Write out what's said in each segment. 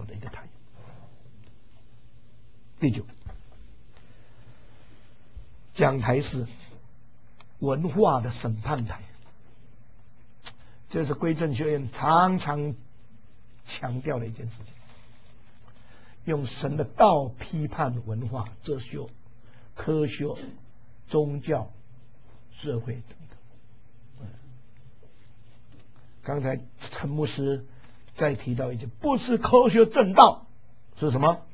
的一个台。第九，讲台是文化的审判台，这是归正学院常常强调的一件事情，用神的道批判文化、哲学、科学、宗教、社会等等。刚才陈牧师再提到一句，不是科学正道，是什么？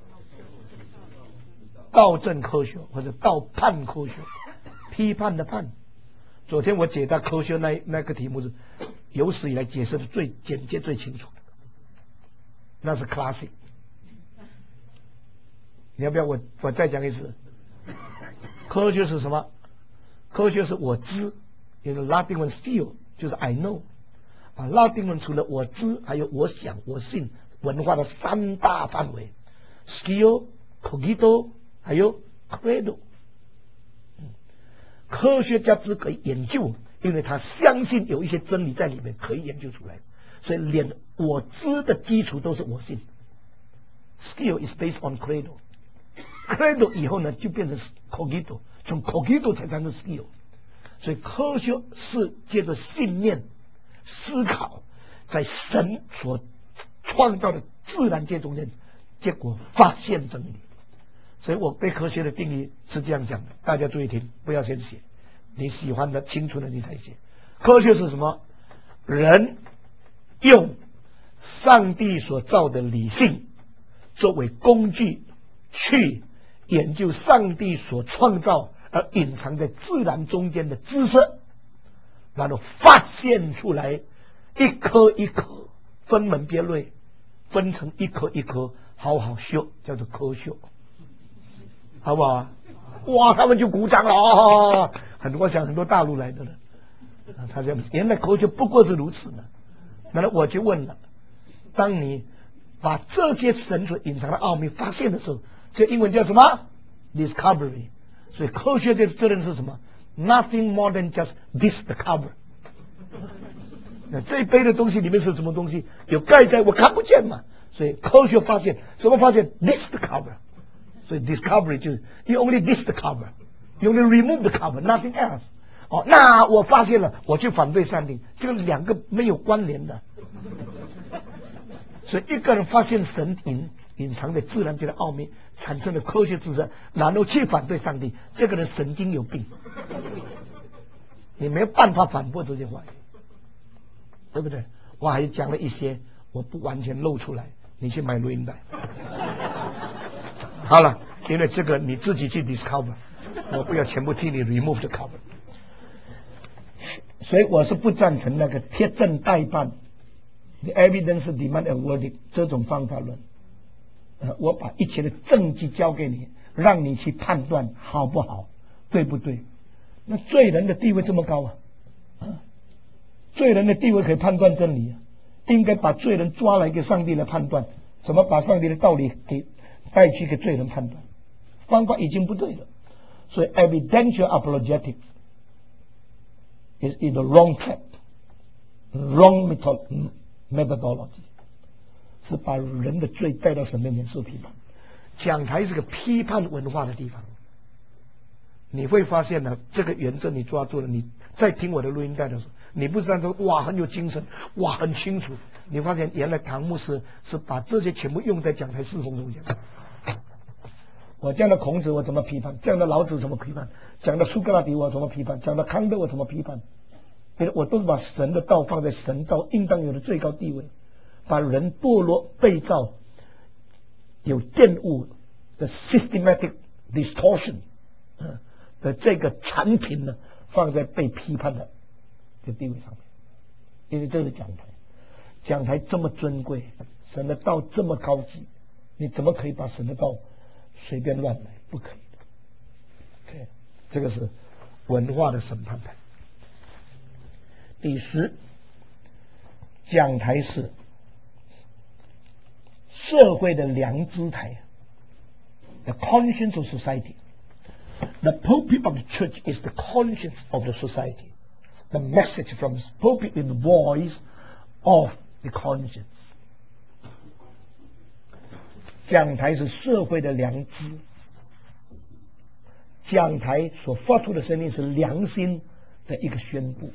道正科学或者道判科学，批判的判。昨天我解答科学那个题目是有史以来解释的最简洁最清楚的，那是 classic。你要不要我再讲一次？科学是什么？科学是我知，因为拉丁文 skill 就是 I know 啊。拉丁文除了我知，还有我想、我信，文化的三大范围 ：skill、cogito 还有 credo。科学家只可以研究，因为他相信有一些真理在里面可以研究出来，所以连我知的基础都是我信。Skill is based on credo。credo 以后呢，就变成 cogito， 从 cogito 才产生 skill。所以科学是借着信念思考，在神所创造的自然界中间，结果发现真理。所以我对科学的定义是这样讲的，大家注意听，不要先写，你喜欢的清楚的你才写。科学是什么？人用上帝所造的理性作为工具去研究上帝所创造而隐藏在自然中间的知识，然后发现出来一颗一颗分门别类，分成一颗一颗好好学，叫做科学，好不好？哇，他们就鼓掌了啊！我想很多大陆来的人，他说原来科学不过是如此呢。那我就问了，当你把这些神所隐藏的奥秘发现的时候，这英文叫什么 ？discovery。所以科学的责任是什么 ？Nothing more than just discover。那这一杯的东西里面是什么东西？有盖在我看不见嘛，所以科学发现什么？发现 discover。所以 discovery 就是 you only discover， you only remove the cover， nothing else。哦，那我发现了，我去反对上帝，这个两个没有关联的。所以一个人发现神隐藏在自然界的奥秘，产生了科学知识，然后去反对上帝，这个人神经有病，你没有办法反驳这些话语，对不对？我还讲了一些我不完全露出来，你去买录音带。好了，因为这个你自己去 discover， 我不要全部替你 remove the cover。所以我是不赞成那个贴证代办 the evidence demand a verdict 这种方法论。我把一切的证据交给你，让你去判断好不好，对不对？那罪人的地位这么高啊，罪人的地位可以判断真理啊，应该把罪人抓来给上帝来判断，怎么把上帝的道理给带去给罪人判断，方法已经不对了。所以 evidential apologetics is in the wrong track, wrong methodology， 是把人的罪带到神面前受批判。讲台是个批判文化的地方，你会发现呢，这个原则你抓住了，你在听我的录音带的时候，你不是说哇很有精神，哇很清楚，你发现原来唐牧师是把这些全部用在讲台侍奉中间。我这样的孔子我怎么批判？这样的老子怎么批判？讲的苏格拉底我怎么批判？讲的康德我怎么批判？我都把神的道放在神道应当有的最高地位，把人堕落被造有玷污的 systematic distortion 的这个产品呢，放在被批判的这地位上面。因为这是讲台，讲台这么尊贵，神的道这么高级，你怎么可以把神的道随便乱来？不可以的。OK， 这个是文化的审判台。第10，讲台是社会的良知台 ，the conscience of society。The pulpit of the church is the conscience of the society. The message from the pulpit is the voice of the conscience. 讲台是社会的良知，讲台所发出的声音是良心的一个宣布。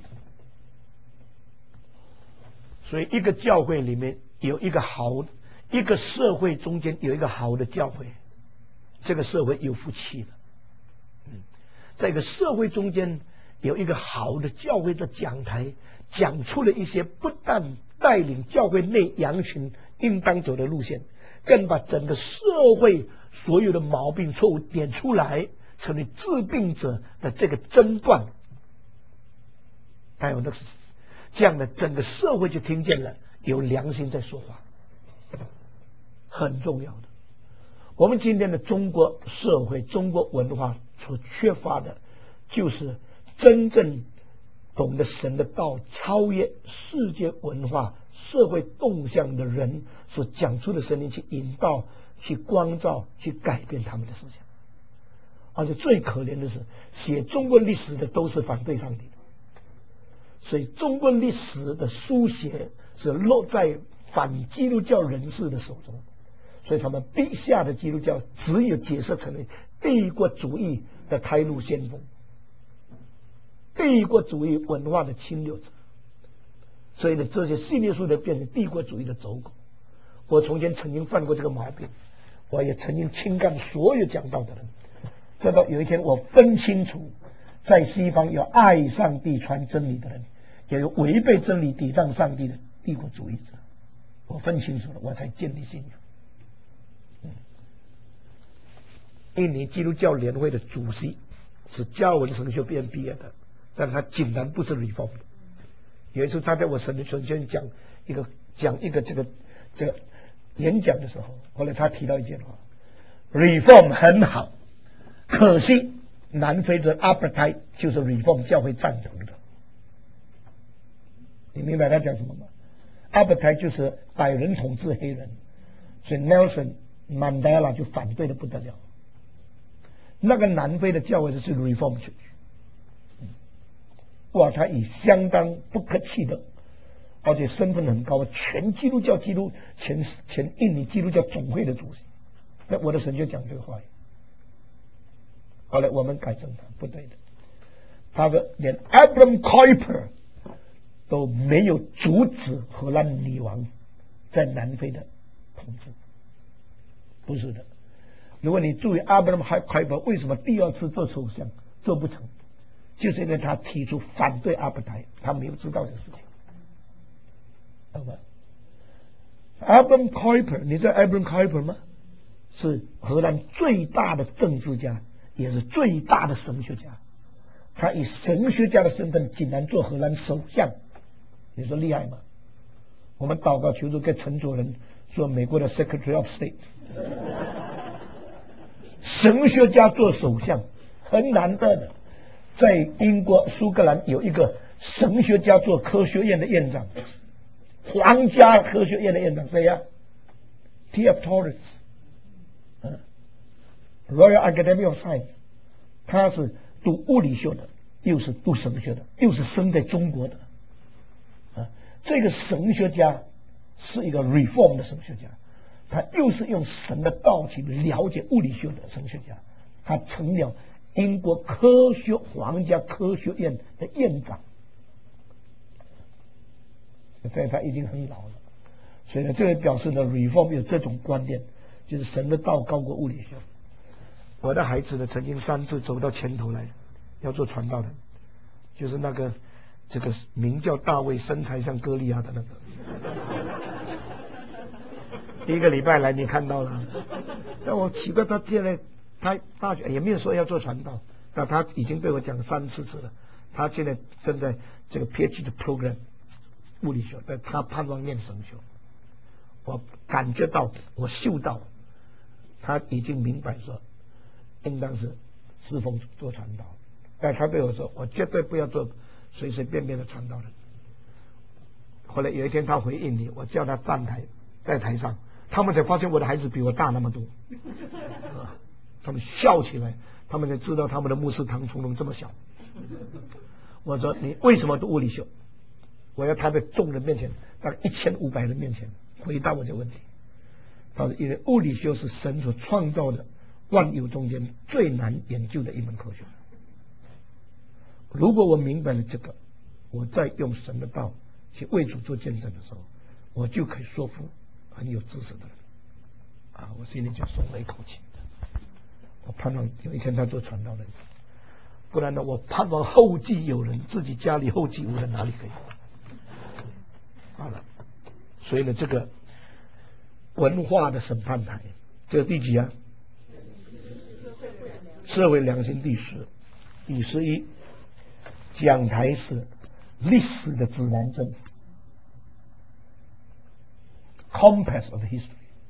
所以一个教会里面有一个社会中间有一个好的教会，这个社会有福气了。在一个社会中间有一个好的教会的讲台，讲出了一些不但带领教会内羊群应当走的路线，更把整个社会所有的毛病错误点出来，成为治病者的这个诊断。还有这样的整个社会就听见了，有良心在说话，很重要的。我们今天的中国社会、中国文化所缺乏的，就是真正懂得神的道、超越世界文化、社会动向的人所讲出的声音，去引导、去光照、去改变他们的思想。而且最可怜的是，写中国历史的都是反对上帝的。所以中国历史的书写是落在反基督教人士的手中，所以他们笔下的基督教只有解释成为帝国主义的开路先锋，帝国主义文化的侵略者。所以呢，这些系列书呢变成帝国主义的走狗。我从前曾经犯过这个毛病，我也曾经轻看所有讲道的人，直到有一天我分清楚，在西方有爱上帝、传真理的人，也有违背真理、抵挡上帝的帝国主义者。我分清楚了，我才建立信仰。印尼基督教联会的主席是加文神学院毕业的，但是他竟然不是 Reform 的。有一次他在我神学院讲一个这个演讲的时候，后来他提到一句话 ：Reform 很好，可惜南非的 Apartheid 就是 Reform 教会赞同的。你明白他讲什么吗？Apartheid 就是白人统治黑人，所以 Nelson Mandela 就反对的不得了。那个南非的教会是 Reform Church， 哇，他以相当不客气的，而且身份很高，全基督教前印尼基督教总会的主席，在我的神就讲这个话语。后来我们改正他，不对的。他说连 Abraham Kuyper 都没有阻止荷兰女王在南非的统治，不是的。如果你注意 Abraham Kuyper 为什么第二次做首相做不成，就是因为他提出反对阿伯台，他没有知道这个事情，好吧 ？Abraham Kuyper， 你知道 Abraham Kuyper 吗？是荷兰最大的政治家，也是最大的神学家。他以神学家的身份竟然做荷兰首相，你说厉害吗？我们祷告求主给陈主任做美国的 Secretary of State， 神学家做首相很难得的。在英国苏格兰有一个神学家做科学院的院长，皇家科学院的院长，谁呀？T.F. Torrance，Royal Academy of Science， 他是读物理学的，又是读神学的，又是生在中国的。这个神学家是一个 Reform 的神学家，他又是用神的道去了解物理学的神学家，他成了英国皇家科学院的院长，所以他已经很老了。所以呢，这个表示呢 ，Reform 有这种观念，就是神的道高过物理学。我的孩子呢，曾经3次走到前头来，要做传道人，就是这个名叫大卫，身材像歌利亚的那个。第一个礼拜来，你看到了，但我奇怪，他现在他大学也没有说要做传道，那他已经对我讲3、4次了。他现在正在这个 PhD 的 program 物理学，但他盼望念神学。我感觉到，我嗅到，他已经明白说，应当是侍奉做传道。但他对我说，我绝对不要做随随便便的传道人。后来有一天他回印尼，我叫他站台，在台上，他们才发现我的孩子比我大那么多，他们笑起来，他们才知道他们的牧师唐从容这么小。我说你为什么读物理学？我要他在众人面前，大概1500人面前回答我这个问题。 他说，因为物理学是神所创造的万有中间最难研究的一门科学。如果我明白了这个，我再用神的道去为主做见证的时候，我就可以说服很有知识的人。我心里就松了一口气。我盼望有一天他做传道人，不然呢，我盼望后继有人，自己家里后继无人，哪里可以？好了，所以呢，这个文化的审判台，这个第几啊？社会良心第10，第11，讲台是历史的指南针 ，Compass of History。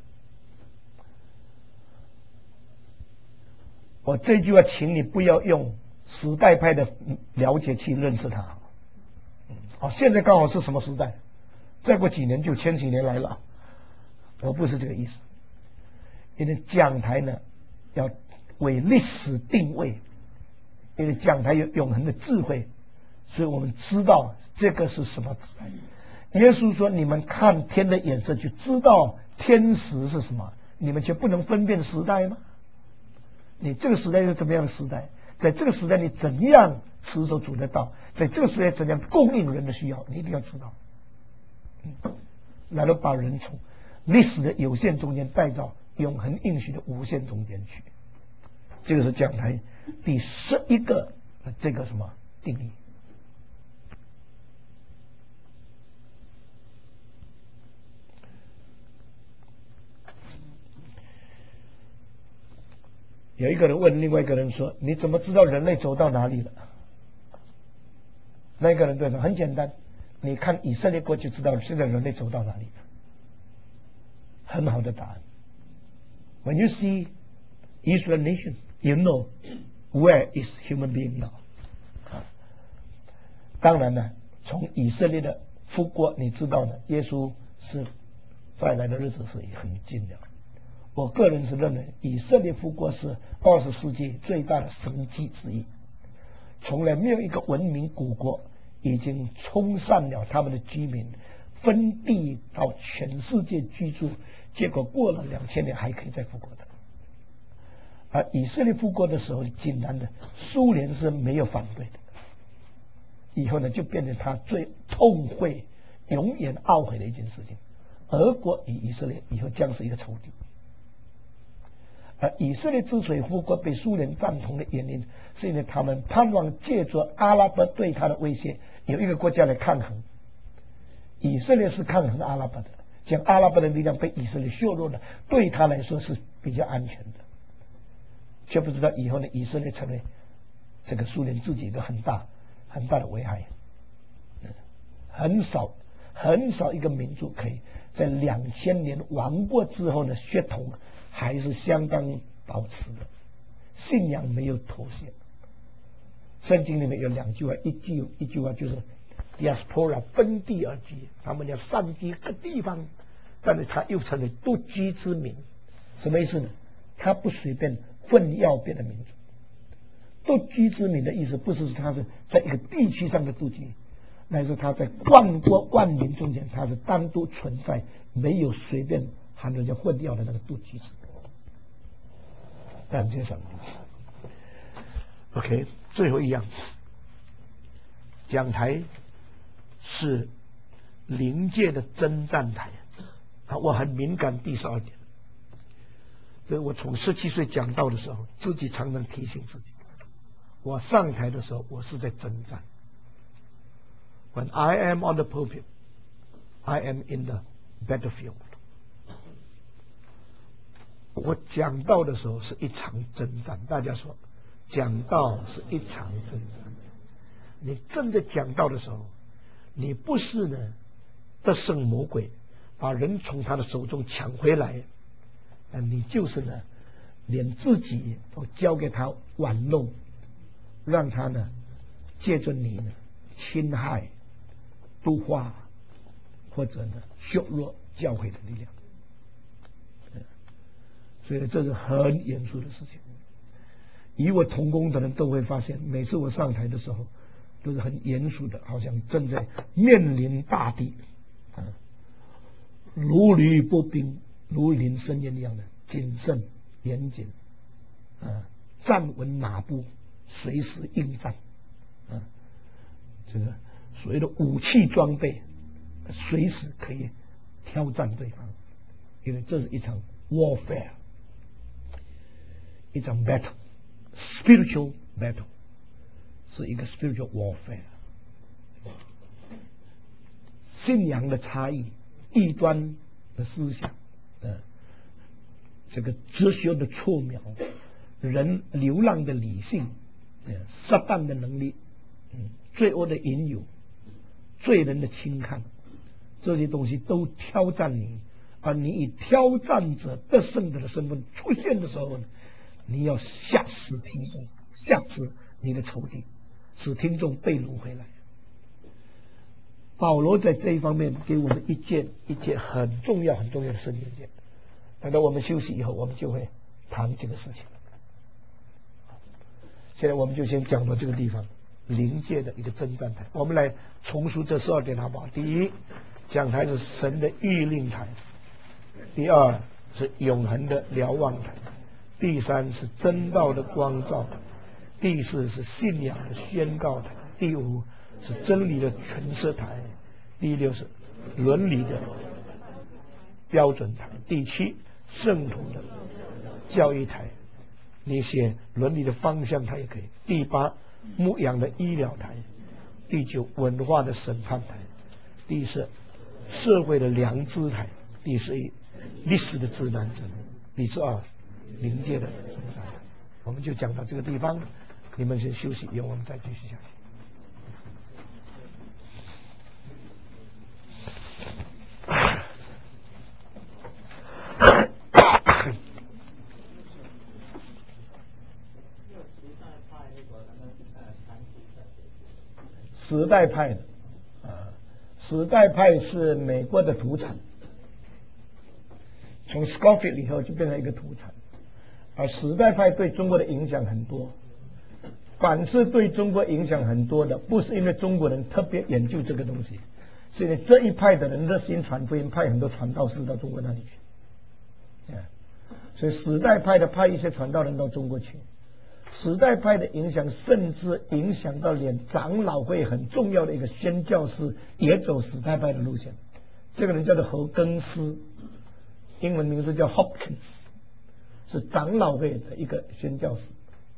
我这句话，请你不要用时代派的了解去认识它。现在刚好是什么时代？再过几年就千禧年来了。我不是这个意思。因为讲台呢，要为历史定位，因为讲台有永恒的智慧，所以我们知道这个是什么时代。耶稣说：“你们看天的颜色，就知道天时是什么。你们却不能分辨时代吗？你这个时代是怎么样的时代？在这个时代，你怎样持守主的道？在这个时代，怎样供应人的需要？你一定要知道。然后把人从历史的有限中间带到永恒应许的无限中间去。这个是讲台第11个这个什么定义。有一个人问另外一个人说：“你怎么知道人类走到哪里了？”那个人对他很简单，你看以色列国就知道现在人类走到哪里了。很好的答案。When you see Israel nation, you know where is human being now. 当然呢，从以色列的复国，你知道的，耶稣是再来的日子是很近的。我个人是认为，以色列复国是20世纪最大的神迹之一。从来没有一个文明古国已经冲散了他们的居民，分地到全世界居住，结果过了2000年还可以再复国的。而以色列复国的时候，竟然的苏联是没有反对的。以后呢，就变成他最痛悔、永远懊悔的一件事情。俄国与以色列以后将是一个仇敌。而以色列之所以复国被苏联赞同的原因，是因为他们盼望借着阿拉伯对他的威胁，有一个国家来抗衡。以色列是抗衡阿拉伯的，将阿拉伯的力量被以色列削弱了，对他来说是比较安全的。却不知道以后呢，以色列成为这个苏联自己一个很大的危害。很少一个民族可以在2000年亡国之后呢，血统还是相当保持的，信仰没有妥协。圣经里面有2句话，一句话就是 diaspora 分地而居，他们要散居各地方，但是他又成为独居之民。什么意思呢？他不随便混淆别的民族。独居之民的意思不是他是在一个地区上的独居，乃是他在万国万民中间，他是单独存在，没有随便和人家混淆的那个独居之民。感谢上帝。OK， 最后一样，讲台是灵界的征战台。我很敏感第12点，所以我从17岁讲道的时候，自己常常提醒自己，我上台的时候，我是在征战。When I am on the pulpit, I am in the battlefield. 我讲道的时候是一场征战。大家说，讲道是一场征战。你正在讲道的时候，你不是呢得胜魔鬼，把人从他的手中抢回来，你就是呢连自己都交给他玩弄，让他呢借着你呢侵害、毒化或者呢削弱教会的力量。所以这是很严肃的事情。与我同工的人都会发现，每次我上台的时候都是很严肃的，好像正在面临大敌，如履薄冰， 如临深渊一样的谨慎严谨，站稳马步，随时应战，这个所谓的武器装备，随时可以挑战对方，因为这是一场 warfare， 一场 battle，spiritual battle， 是一个 spiritual warfare。信仰的差异，异端的思想，这个哲学的错描，人流浪的理性，撒旦的能力，罪恶的引诱，罪人的轻看，这些东西都挑战你，而你以挑战者得胜者的身份出现的时候，你要吓死听众，吓死你的仇敌，使听众被掳回来。保罗在这一方面给我们一件很重要的圣经节，等到我们休息以后，我们就会谈这个事情。现在我们就先讲到这个地方，灵界的一个征战台。我们来重述这12点好不好？第一，讲台是神的谕令台；第二是永恒的瞭望台；第三是真道的光照台；第四是信仰的宣告台；第五是真理的陈设台；第六是伦理的标准台；第七，圣徒的教育台，你写伦理的方向台也可以；第八，牧养的医疗台；第九，文化的审判台；第十，社会的良知台；第11，历史的指南针；第12，灵界的征战台。我们就讲到这个地方，你们先休息，以后我们再继续下去。时代派的，时代派是美国的土产，从 Scofield 以后就变成一个土产，而时代派对中国的影响很多。凡是对中国影响很多的，不是因为中国人特别研究这个东西，是因为这一派的人热心传福音，派很多传道士到中国那里去，所以时代派的派一些传道人到中国去。时代派的影响甚至影响到连长老会很重要的一个宣教士也走时代派的路线，这个人叫做侯更斯，英文名字叫 Hopkins， 是长老会的一个宣教士。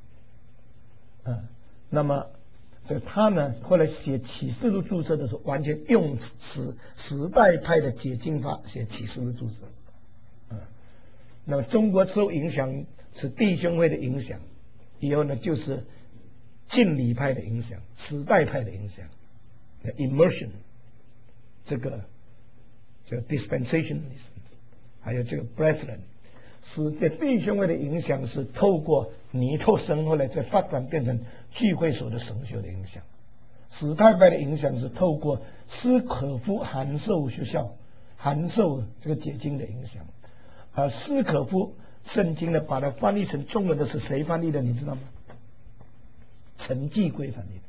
那么他呢后来写启示录注释的时候，完全用时代派的解经法写启示录注释。那么中国受影响是弟兄会的影响，以后呢就是敬礼派的影响，时代派的影响 ，immersion， 这个dispensationalism， 还有这个 brethren， 是对弟兄会的影响是透过尼特生后来再发展变成聚会所的神学的影响。时代派的影响是透过斯可夫函授学校函授这个解经的影响。而斯可夫圣经呢，把它翻译成中文的是谁翻译的？你知道吗？陈继圭翻译的。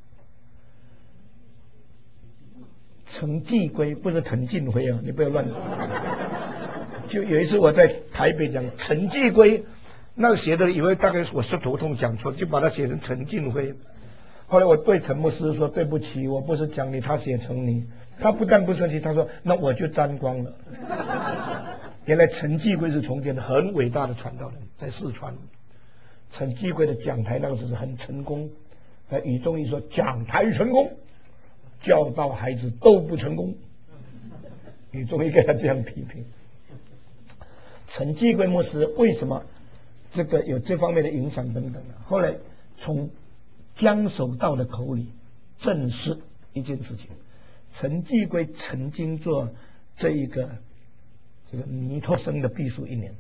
陈继圭不是滕近辉啊，你不要乱。就有一次我在台北讲陈继圭，那个写的以为大概我是头痛讲错，就把它写成陈近辉。后来我对陈牧师说：“对不起，我不是讲你，他写成你。”他不但不生气，他说：“那我就沾光了。”原来陈继圭是从前的很伟大的传道人，在四川。陈继圭的讲台那个时是很成功，语中一说讲台成功，教导孩子都不成功。语中一给他这样批评。陈继圭牧师为什么这个有这方面的影响等等呢？后来从江守道的口里证实一件事情：陈继圭曾经做这个尼特生的秘书1年，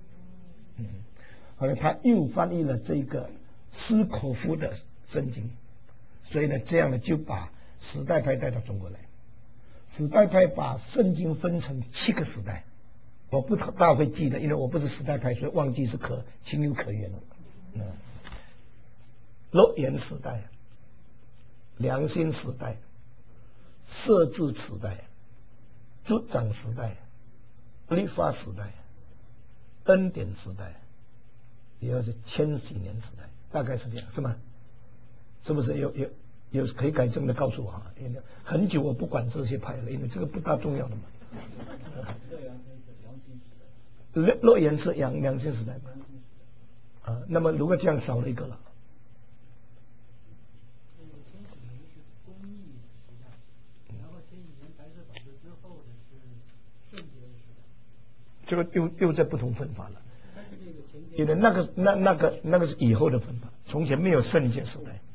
后来他又翻译了这个斯可夫的圣经，所以呢，这样呢就把时代派带到中国来。时代派把圣经分成7个时代，我不大会记得，因为我不是时代派，所以忘记是情有可原的。诺言时代、良心时代、设置时代、主掌时代、律法时代、 恩典时代，也就是千禧年时代，大概是这样，是吗？是不是有可以改正的告诉我啊？因为很久我不管这些派了，因为这个不大重要的嘛。乐园是良心时代嘛？啊，那么如果这样少了一个了。这个又在不同分法了，因为那个是以后的分法，从前没有圣洁时代。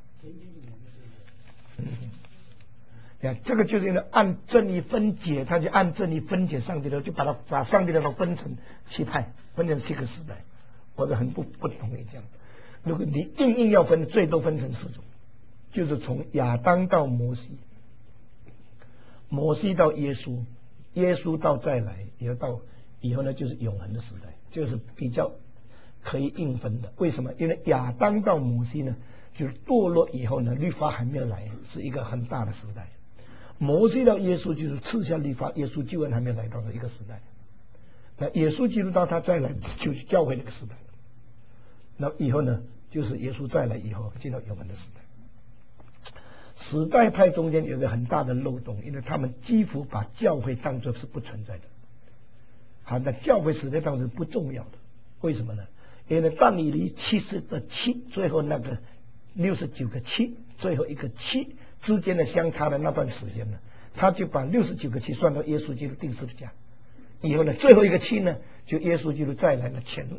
这个就是因为按正义分解，他就按正义分解上帝的，就把上帝的分成7派，分成7个时代。我是很不同意这样。如果你硬要分，最多分成4种，就是从亚当到摩西，摩西到耶稣，耶稣到再来，也到以后呢就是永恒的时代，就是比较可以硬分的。为什么？因为亚当到摩西呢，就是堕落以后呢，律法还没有来，是一个很大的时代。摩西到耶稣就是赐下律法，耶稣救恩还没有来到的一个时代。那耶稣基督到他再来，就是教会那个时代。那以后呢，就是耶稣再来以后进到永恒的时代。时代派中间有一个很大的漏洞，因为他们几乎把教会当作是不存在的。好，那教会时代当中不重要的，为什么呢？因为但以理70的7，最后那个69个7，最后一个7之间的相差的那段时间呢，他就把69个7算到耶稣基督定十字架。以后呢，最后一个7呢，就耶稣基督再来的前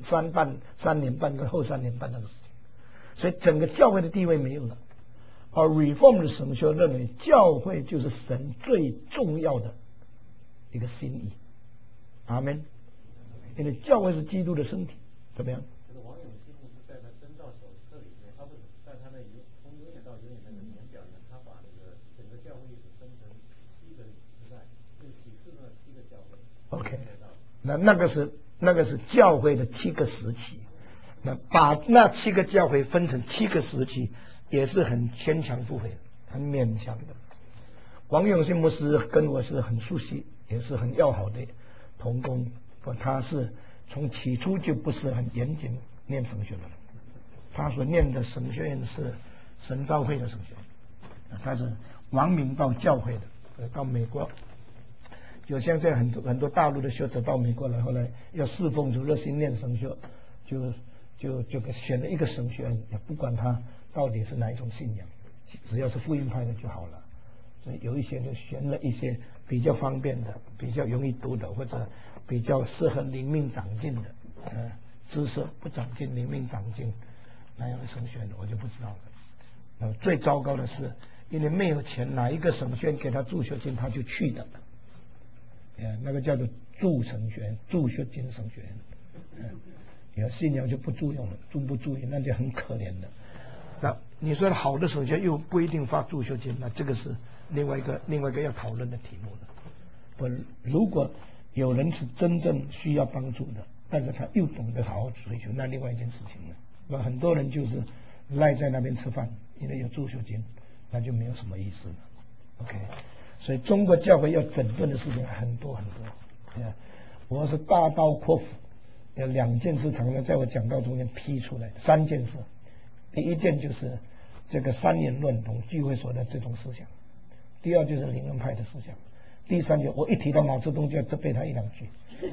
3年半跟后3年半那个事情，所以整个教会的地位没有了。而 Reform 的神学认为，教会就是神最重要的一个心意。阿们。因为教会是基督的身体，怎么样？ 这个王永信牧师在他真道手册里面，他不是在他的从永远到永远那个年表里面，他把那个整个教会分成7个时代，用启示的7个教会。 OK， 那个是教会的7个时期，那把那7个教会分成7个时期，也是很牵强附会，很勉强的。王永信牧师跟我是很熟悉，也是很要好的同工。他是从起初就不是很严谨念神学的，他所念的神学院是神召会的神学院，他是王明道教会的，到美国，就像这很多大陆的学者到美国来，后来要侍奉主热心念神学，就选了一个神学院，也不管他到底是哪一种信仰，只要是福音派的就好了。所以有一些就选了一些比较方便的、比较容易读的，或者比较适合灵命长进的，知识不长进，灵命长进那样的神学院，我就不知道了。最糟糕的是，因为没有钱，哪一个神学院给他助学金，他就去的。那个叫做助神学院、助学金神学院。有信仰就不助用了，不助益，那就很可怜的。那你说好的神学院又不一定发助学金，那这个是另外一个要讨论的题目了。如果有人是真正需要帮助的，但是他又懂得好好追求，那另外一件事情了。那很多人就是赖在那边吃饭，因为有助学金，那就没有什么意思了。OK， 所以中国教会要整顿的事情很多很多。我是大刀阔斧，有2件事常常在我讲道中间批出来，3件事。第一件就是这个3言论同聚会所的这种思想，第二就是灵恩派的思想，第三就我一提到毛泽东就要责备他1-2句，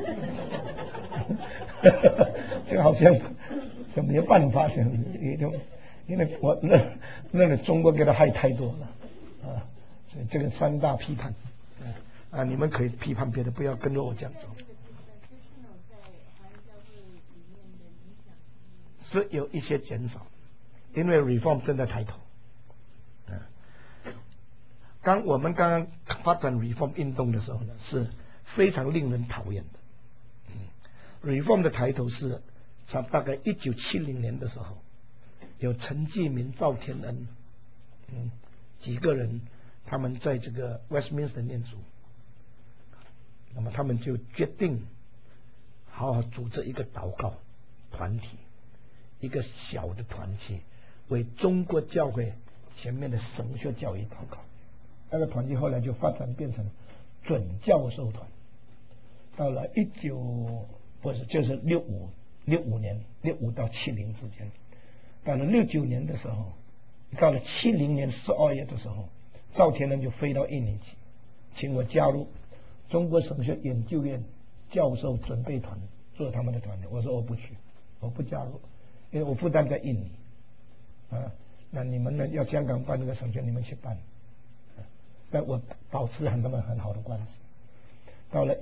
就好像就没有办法，因为我认为中国给他害太多了所以这个3大批判你们可以批判别的，不要跟着我这样走。是有一些减少，因为 Reform 正在抬头。我们刚刚发展 Reform 运动的时候呢，是非常令人讨厌的。Reform 的抬头是大概1970年的时候，有陈继明、赵天恩，几个人，他们在这个 Westminster 念书，那么他们就决定好好组织一个祷告团体，一个小的团体，为中国教会前面的神学教育祷告。那个团体后来就发展变成准教授团。到了19 不是，就是65年65到70之间。到了69年的时候，到了70年12月的时候，赵天任就飞到印尼去，请我加入中国神学研究院教授准备团，做他们的团队。我说我不去，我不加入，因为我负担在印尼啊。那你们呢？要香港办那个神学，你们去办。但我保持和他们很好的关系。到了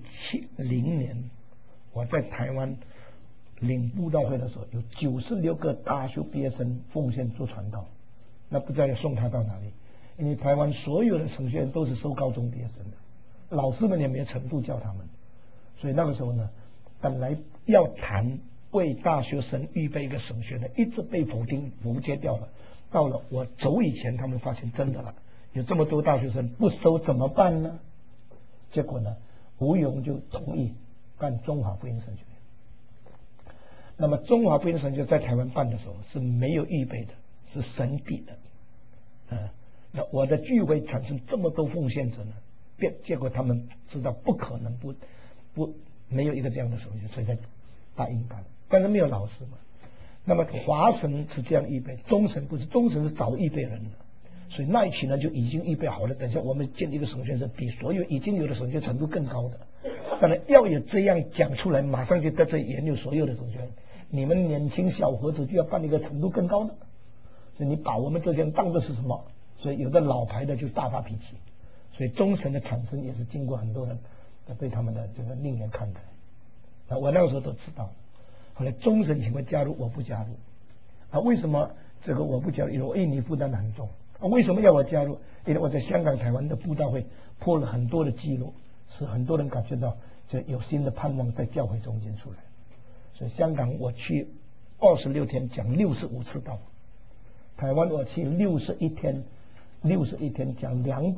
1970年，我在台湾领布道会的时候，有96个大学毕业生奉献做传道，那不知道要送他到哪里？因为台湾所有的神学院都是收高中毕业生的，老师们也没有程度教他们，所以那个时候呢，本来要谈为大学生预备一个神学的，一直被否决掉了。到了我走以前，他们发现真的了，有这么多大学生不收怎么办呢？结果呢，吴勇就同意办中华福音神学院。那么中华福音神学在台湾办的时候是没有预备的，是神秘的。那我的聚会产生这么多奉献者呢，结果他们知道不可能没有一个这样的神学，所以才答应办。但是没有老师嘛。那么华神是这样预备，中神不是，中神是早预备人的。所以那一群呢就已经预备好了，等下我们建立一个神学是比所有已经有的神学程度更高的。当然要有这样讲出来，马上就得罪研究所有的神学。你们年轻小伙子就要办一个程度更高的，所以你把我们这些人当作是什么？所以有的老牌的就大发脾气。所以中神的产生也是经过很多人对他们的这个另眼看待。我那个时候都知道。后来中神请我加入，我不加入。为什么这个我不加入？因为我印尼负担很重。为什么要我加入？因为我在香港、台湾的布道会破了很多的记录，使很多人感觉到这有新的盼望在教会中间出来。所以香港我去26天讲65次道，台湾我去61天讲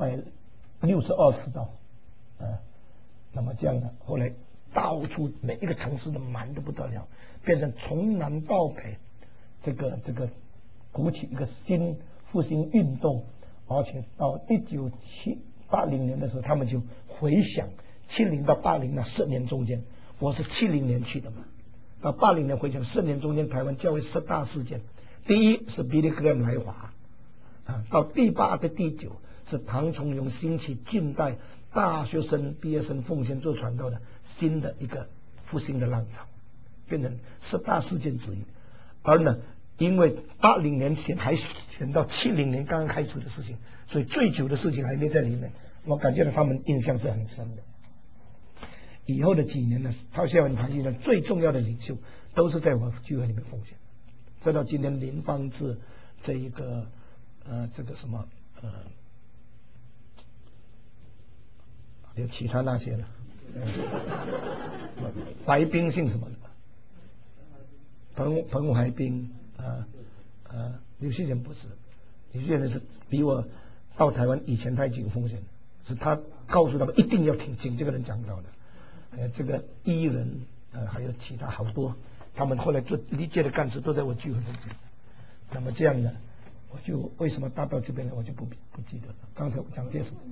262次道，那么这样的后来到处每一个城市都满得不得了，变成从南到北，这个鼓起一个新复兴运动，而且到1980年的时候，他们就回想70到80那10年中间，我是70年去的嘛，到80年回想10年中间，台湾教会10大事件，第一是 Billy Graham 来华，到第8的第9是唐崇荣兴起近代大学生毕业生奉献做传道的新的一个复兴的浪潮，变成10大事件之一。而呢，因为80年还选到70年刚刚开始的事情，所以最久的事情还没在里面。我感觉到他们印象是很深的。以后的几年呢，陶校园堂系呢最重要的领袖都是在我聚会里面奉献。直到今天林芳志这一个这个什么有其他那些了，白冰姓什么的，彭怀冰刘锡仁不是，刘锡仁是比我到台湾以前他已经有风险，是他告诉他们一定要挺这个人讲到的，这个艺人还有其他好多，他们后来做历届的干事都在我聚会中间。那么这样呢，我就为什么搭到这边来，我就不记得了。刚才我讲些什么？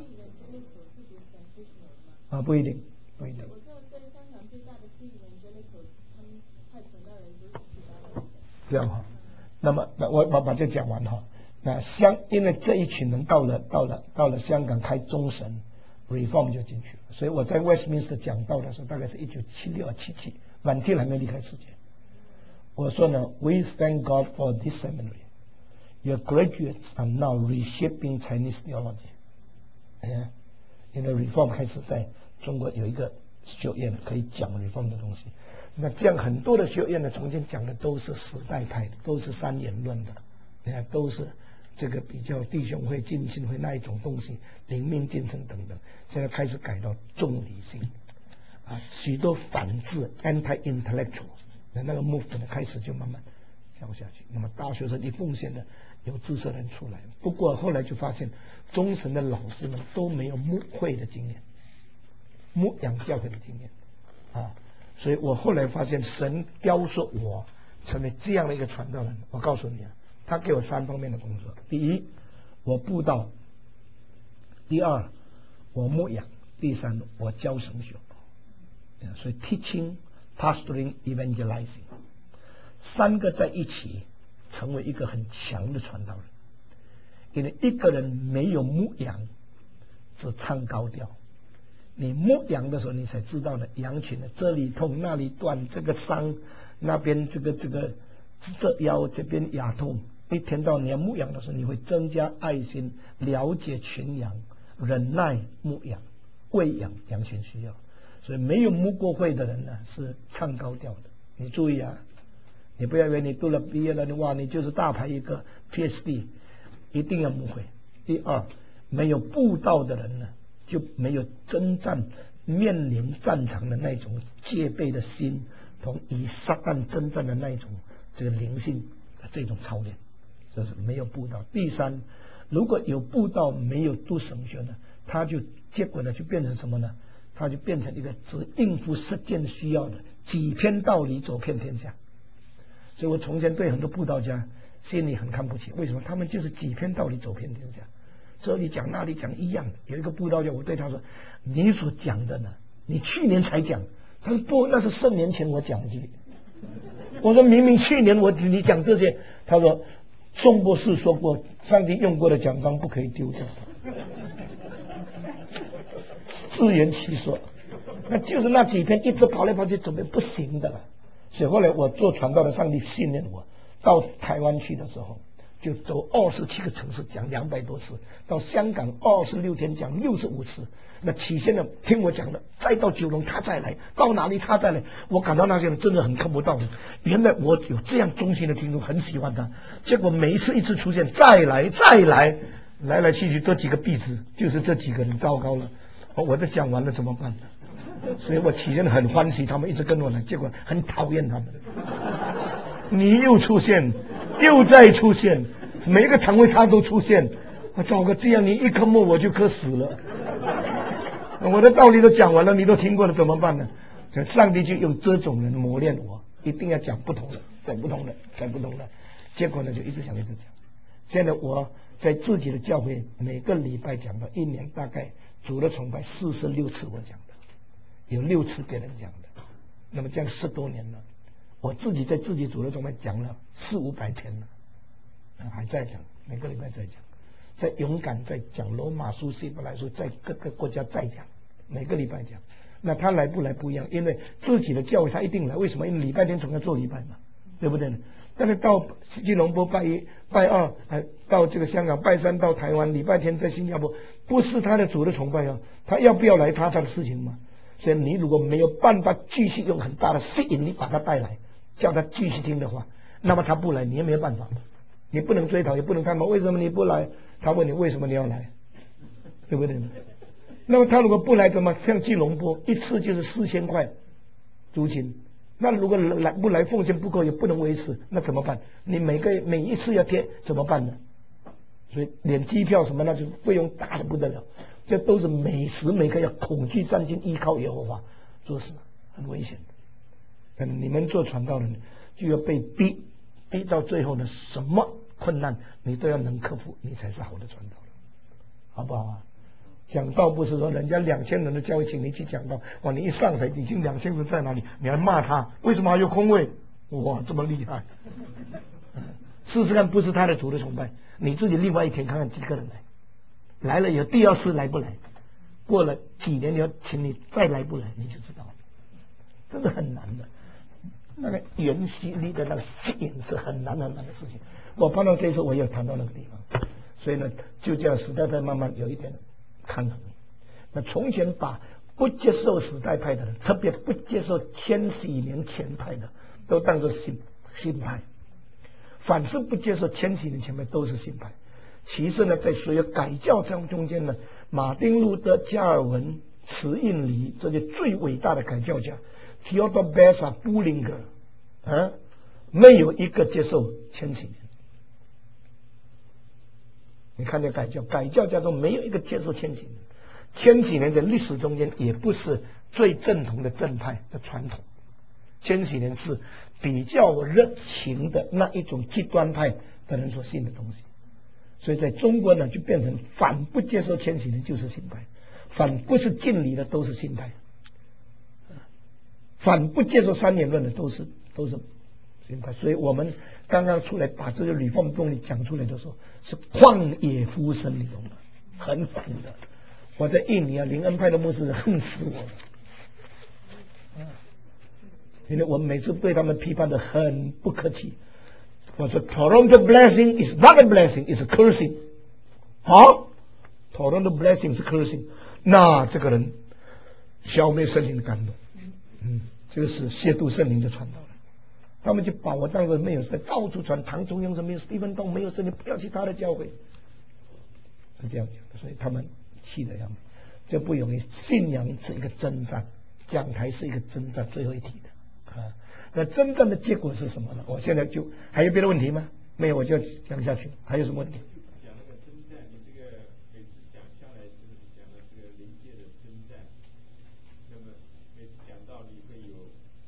不一定。我知道在香港最大的基理人交流所，他们派传道人都是其他的。这样哈，那么我把这讲完哈。那因为这一群人到了香港开中神 reform 就进去了，所以我在 Westminster 讲道的时候，大概是1976、77，晚天还没离开世界。我说呢 ，We thank God for this seminary. Your graduates are now reshaping Chinese theology. 因为 reform 开始在中国有一个学院可以讲 reform 的东西，那这样很多的学院呢，从前讲的都是时代派的，都是三言论的，都是这个比较弟兄会、浸信会那一种东西，灵命精神等等，现在开始改到重理性，许多反智 anti-intellectual 那个 movement 开始就慢慢消下去。那么大学生一奉献的有知识人出来，不过后来就发现中神的老师们都没有牧会的经验，牧养教会的经验所以我后来发现神雕塑我成为这样的一个传道人。我告诉你他给我3方面的工作：第一，我布道；第二，我牧养；第三，我教神学。 所以 teaching, pastoring, evangelizing 三个在一起成为一个很强的传道人。因为一个人没有牧羊，只唱高调。你牧羊的时候，你才知道的羊群的这里痛那里断，这个伤那边这腰这边牙痛。一天到晚你要牧羊的时候，你会增加爱心，了解群羊，忍耐牧羊，喂养羊群需要。所以没有牧过会的人呢，是唱高调的。你注意啊，你不要以为你读了毕业了，你就是大牌一个 PhD。一定要牧会。第二，没有布道的人呢，就没有征战面临战场的那种戒备的心，同以撒旦征战的那种这个灵性的这种操练，这是没有布道。第三，如果有布道没有读神学呢，他就结果呢就变成什么呢？他就变成一个只应付实践需要的几篇道理走遍天下。所以我从前对很多布道家心里很看不起，为什么？他们就是几篇道理走遍天下，这里讲那里讲一样。有一个布道家，我对他说：“你所讲的呢，你去年才讲。”他说：“不，那是10年前我讲的。”我说：“明明去年你讲这些。”他说：“宋博士说过，上帝用过的奖章不可以丢掉。”自圆其说，那就是那几篇一直跑来跑去，准备不行的了。所以后来我做传道的，上帝训练我。到台湾去的时候，就走27个城市讲200多次，到香港26天讲65次。那起先呢听我讲的，再到九龙他再来，到哪里他再来。我感到那些人真的很看不到的，原来我有这样忠心的听众，很喜欢他。结果每一次出现，再来，来来去去多几个壁纸，就是这几个人，糟糕了。我都讲完了怎么办？所以我起先很欢喜他们一直跟我来，结果很讨厌他们。你又出现，又再出现，每个堂会他都出现。我找个这样，你一磕磨我就磕死了。我的道理都讲完了，你都听过了，怎么办呢？上帝就用这种人磨练我，一定要讲不同的，再不同的，再不同的。结果呢，就一直讲。现在我在自己的教会每个礼拜讲到1年大概主的崇拜46次我讲的，有6次别人讲的。那么这样10多年了。我自己在自己主的崇拜讲了400-500篇了，还在讲，每个礼拜在讲，在勇敢在讲罗马书、希伯来书，在各个国家在讲，每个礼拜讲。那他来不来不一样，因为自己的教会他一定来，为什么？因为礼拜天总要做礼拜嘛，对不对呢？但是到吉隆坡拜1、拜2，到这个香港拜3，到台湾礼拜天在新加坡，不是他的主的崇拜啊，他要不要来他的事情嘛。所以你如果没有办法继续用很大的吸引力把他带来，叫他继续听的话，那么他不来，你也没有办法。你不能追讨，也不能看嘛。为什么你不来？他问你为什么你要来，对不对？那么他如果不来，怎么？像吉隆坡一次就是4000块租金，那如果不来奉献不够，也不能维持，那怎么办？你每一次要贴，怎么办呢？所以连机票什么那就费用大的不得了。这都是每时每刻要恐惧战兢，依靠耶和华做事，很危险的。你们做传道人就要被逼到最后呢，什么困难你都要能克服，你才是好的传道人，好不好啊？讲道不是说人家2000人的教会请你去讲道，哇，你一上台已经2000人在哪里，你还骂他为什么还有空位？哇，这么厉害！试试看，不是他的主的崇拜，你自己另外一天看看几个人来了以后，第2次来不来？过了几年，你要请你再来不来，你就知道了，真的很难的。那个延续力的那个吸引是很难的事情。我碰到这次我也谈到那个地方，所以呢，就这样时代派慢慢有一点抗衡。那从前把不接受时代派的人，特别不接受千禧年前派的，都当作新派。凡是不接受千禧年前派，都是新派。其实呢，在所有改教中间呢，马丁路德、加尔文、慈运理这些最伟大的改教家 ，Theodor Beza、Bullinger，没有一个接受千禧年。你看这改教家中没有一个接受千禧年。千禧年在历史中间也不是最正统的正派的传统，千禧年是比较热情的那一种极端派的人所信的东西。所以在中国呢，就变成反不接受千禧年就是新派，反不是敬礼的都是新派。 反不接受三元论的都是这一块。所以我们刚刚出来把这个reform动力讲出来的时候，是旷野浮生，你懂吗？很苦的。我在印尼啊，灵恩派的牧师恨死我了。因为我们每次对他们批判的很不客气。我说 Toronto blessing is not a blessing, it's a cursing。好 ，Toronto blessing 是 cursing， 那这个人消灭圣灵的感动，这个是亵渎圣灵的传道人。他们就把我当作没有神，到处传唐中庸没有Stephen Tong没有神，你不要去他的教会，是这样讲的。所以他们气的样子，就不容易。信仰是一个征战，讲台是一个征战，最后一题的。那真正的结果是什么呢？我现在就还有别的问题吗？没有，我就讲下去。还有什么问题？ 讲那个征战，你这个每次讲下来就是讲的这个灵界的征战，那么每次讲到你会有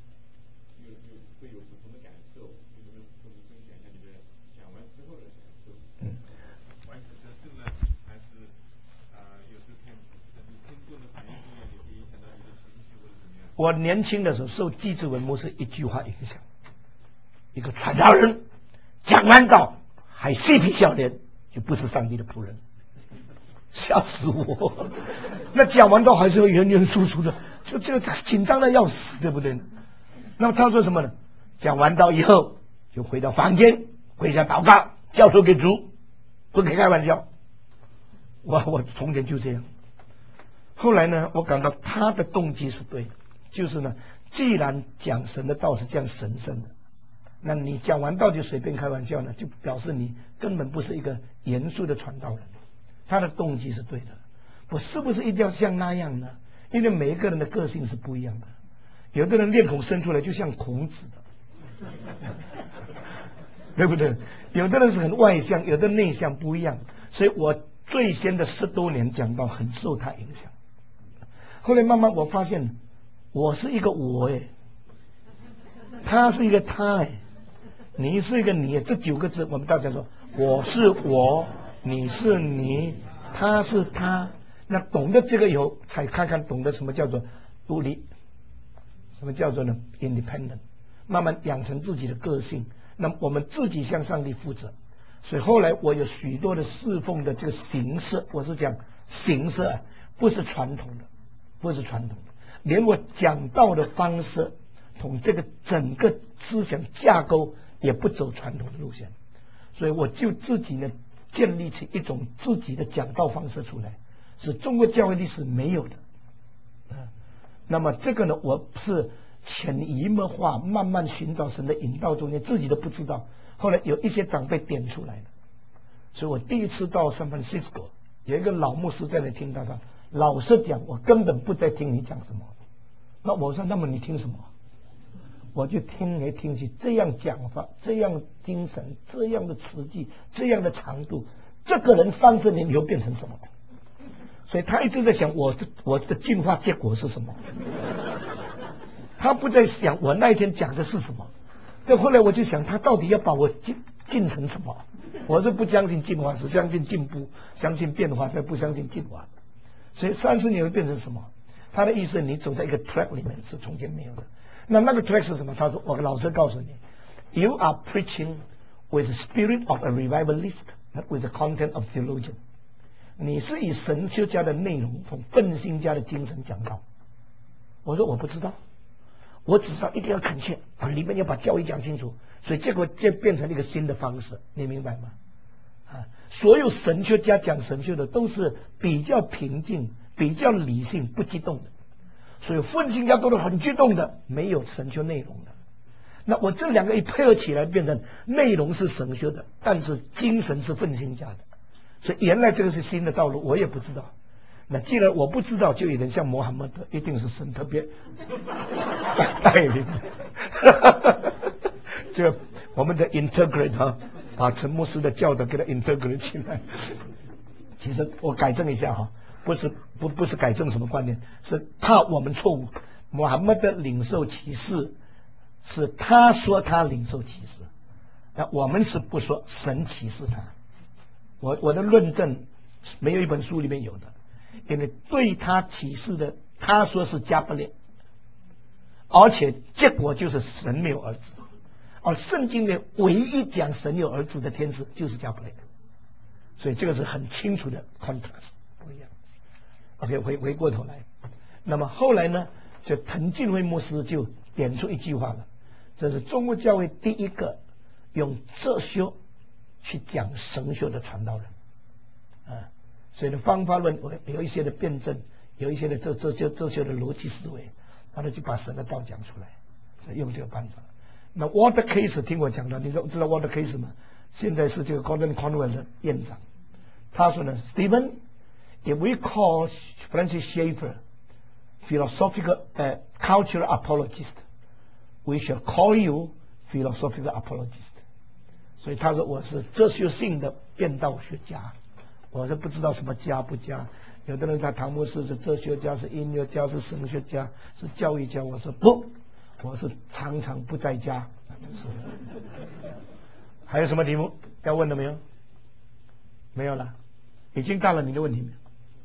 不同的感受，能不能跟我们分享一下你的讲完之后的感受？完全得胜呢，还是有时候听众的反应不一样，也可以影响到你的情绪或者怎么样？ 我年轻的时候受季志文牧师一句话影响，一个传道人讲完道还嬉皮笑脸，就不是上帝的仆人，吓死我！那讲完道还是要严严肃肃的，就这个紧张的要死，对不对？那么他说什么呢？讲完道以后就回到房间跪下祷告，交托给主，不可以开玩笑。我从前就这样。后来呢，我感到他的动机是对的，就是呢，既然讲神的道是这样神圣的，那你讲完道就随便开玩笑呢，就表示你根本不是一个严肃的传道人。他的动机是对的，我是不是一定要像那样呢？因为每一个人的个性是不一样的，有的人面孔生出来就像孔子的，对不对？有的人是很外向，有的内向，不一样。所以我最先的10多年讲道很受他影响。后来慢慢我发现，我是一个我他是一个他你是一个你，这9个字我们大家说，我是我，你是你，他是他。那懂得这个以后，才看看懂得什么叫做独立，什么叫做呢 independent， 慢慢养成自己的个性。那么我们自己向上帝负责。所以后来我有许多的侍奉的这个形式，我是讲形式，不是传统的，不是传统的，连我讲道的方式同这个整个思想架构也不走传统的路线。所以我就自己呢建立起一种自己的讲道方式出来，是中国教会历史没有的。那么这个呢，我是潜移默化，慢慢寻找神的引导中间，自己都不知道。后来有一些长辈点出来的，所以我第一次到 San Francisco， 有一个老牧师在那听他说，老实讲，我根本不在听你讲什么。那我说，那么你听什么？我就听来听去，这样讲法，这样精神，这样的词句，这样的长度，这个人30年以后变成什么？所以他一直在想我的进化结果是什么，他不在想我那一天讲的是什么。这后来我就想，他到底要把我进成什么？我是不相信进化，只相信进步，相信变化，但不相信进化。所以30年会变成什么？他的意思，你走在一个 track 里面是从前没有的。那个 track 是什么？他说，我老实告诉你 ，You are preaching with the spirit of a revivalist, not with the content of theologian。你是以神学家的内容同奋兴家的精神讲道。我说我不知道。我只知道一定要恳切，里面要把教义讲清楚，所以结果就变成了一个新的方式，你明白吗？所有神学家讲神学的都是比较平静、比较理性、不激动的，所以奋兴家都是很激动的，没有神学内容的。那我这2个一配合起来，变成内容是神学的，但是精神是奋兴家的，所以原来这个是新的道路，我也不知道。那既然我不知道，就有点像穆罕默德，一定是神特别带领。这个我们的 integrate 把陈牧师的教导给他 integrate 起来。其实我改正一下不是改正什么观念，是怕我们错误。穆罕默德领受启示，是他说他领受启示，那我们是不说神启示他。我的论证没有一本书里面有的。因为对他启示的，他说是加百列， 而且结果就是神没有儿子。而圣经里面唯一讲神有儿子的天使就是加百列，所以这个是很清楚的 contrast 不一样。OK， 回过头来，那么后来呢，就滕近辉牧师就点出一句话了，这是中国教会第一个用哲学去讲神学的传道人啊，所以呢，方法论有一些的辩证，有一些的哲学的逻辑思维，然后就把神的道讲出来，所以用这个办法。那 Walter Case 听我讲的，你知道 Walter Case 吗？现在是这个 Gordon Conwell 的院长。他说呢 ，Stephen, if we call Francis Schaeffer philosophical cultural apologist, we shall call you philosophical apologist。所以他说我是哲学性的辩道学家，我是不知道什么家不家。有的人他唐牧师是哲学家，是音乐家，是神学家，是教育家。我说不。我是常常不在家，还有什么题目要问的没有？没有了，已经到了你的问题没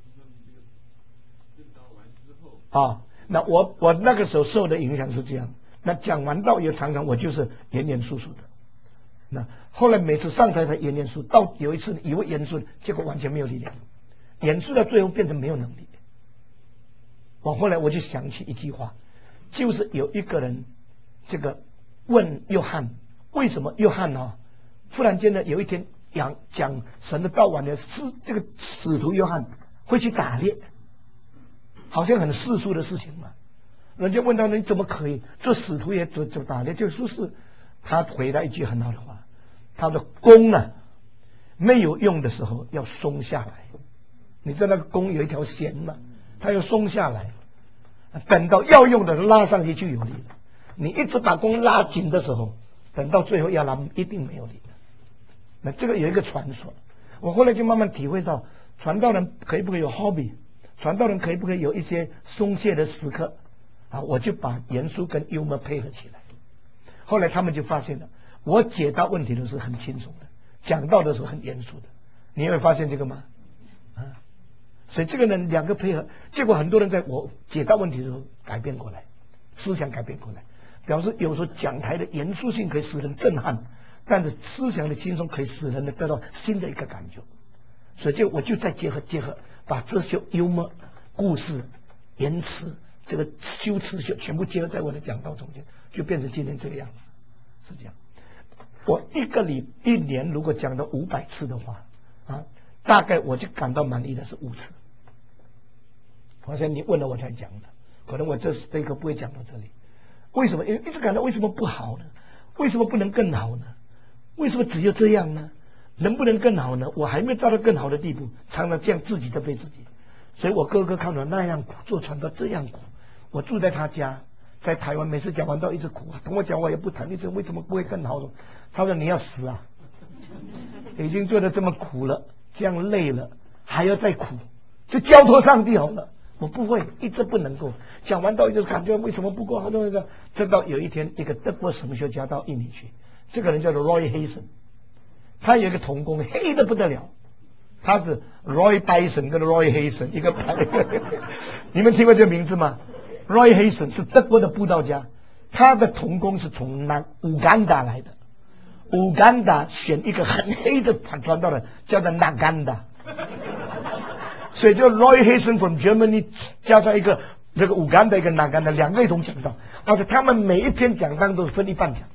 有？啊，那我那个时候受的影响是这样，那讲完道也常常我就是严严肃肃的，那后来每次上台才严严肃，到有一次以为严肃，结果完全没有力量，严肃到最后变成没有能力。后来我就想起一句话。就是有一个人，这个问约翰，为什么约翰呢？忽然间呢，有一天讲神的道完了，这个使徒约翰会去打猎，好像很世俗的事情嘛。人家问他你怎么可以做使徒也做打猎？就说是他回答一句很好的话，他的弓啊没有用的时候要松下来，你知道那个弓有一条弦嘛，他要松下来。等到要用的拉上去就有力了，你一直把弓拉紧的时候，等到最后要拉一定没有力了。那这个有一个传说，我后来就慢慢体会到，传道人可以不可以有 hobby， 传道人可以不可以有一些松懈的时刻啊？我就把严肃跟幽默配合起来。后来他们就发现了，我解答问题的时候很轻松的，讲道的时候很严肃的。你有发现这个吗？啊？所以这个呢，两个配合，结果很多人在我解答问题的时候改变过来，思想改变过来，表示有时候讲台的严肃性可以使人震撼，但是思想的轻松可以使人得到新的一个感觉。所以我就再结合，把哲学、幽默、故事、言辞、这个修辞学全部结合在我的讲道中间，就变成今天这个样子，是这样。我一年如果讲到500次的话，啊，大概我就感到满意的是5次。好像你问了我才讲的，可能我这个不会讲到这里。为什么？因为一直感到为什么不好呢？为什么不能更好呢？为什么只有这样呢？能不能更好呢？我还没到更好的地步，常常这样自己在背自己。所以我哥哥看到那样苦，做传道这样苦，我住在他家，在台湾，每次讲完道一直苦，跟我讲话也不谈，一直为什么不会更好呢？他说你要死啊！已经做得这么苦了，这样累了，还要再苦，就交托上帝好了。我不会，一直不能够讲完道就感觉为什么不够好那个。直到有一天，一个德国神学家到印尼去，这个人叫做 Roy Hazen， 他有一个同工黑得不得了，他是 Roy Bison 跟 Roy Hazen 一个牌，你们听过这个名字吗？ Roy Hazen 是德国的布道家，他的同工是从乌干达来的，乌干达选一个很黑的传道人，叫做纳干达。所以就 Roy Hazen from Germany 加上一个这个乌干达一个纳干达，两个一同讲道，而且他们每一篇讲道都是分一半讲的。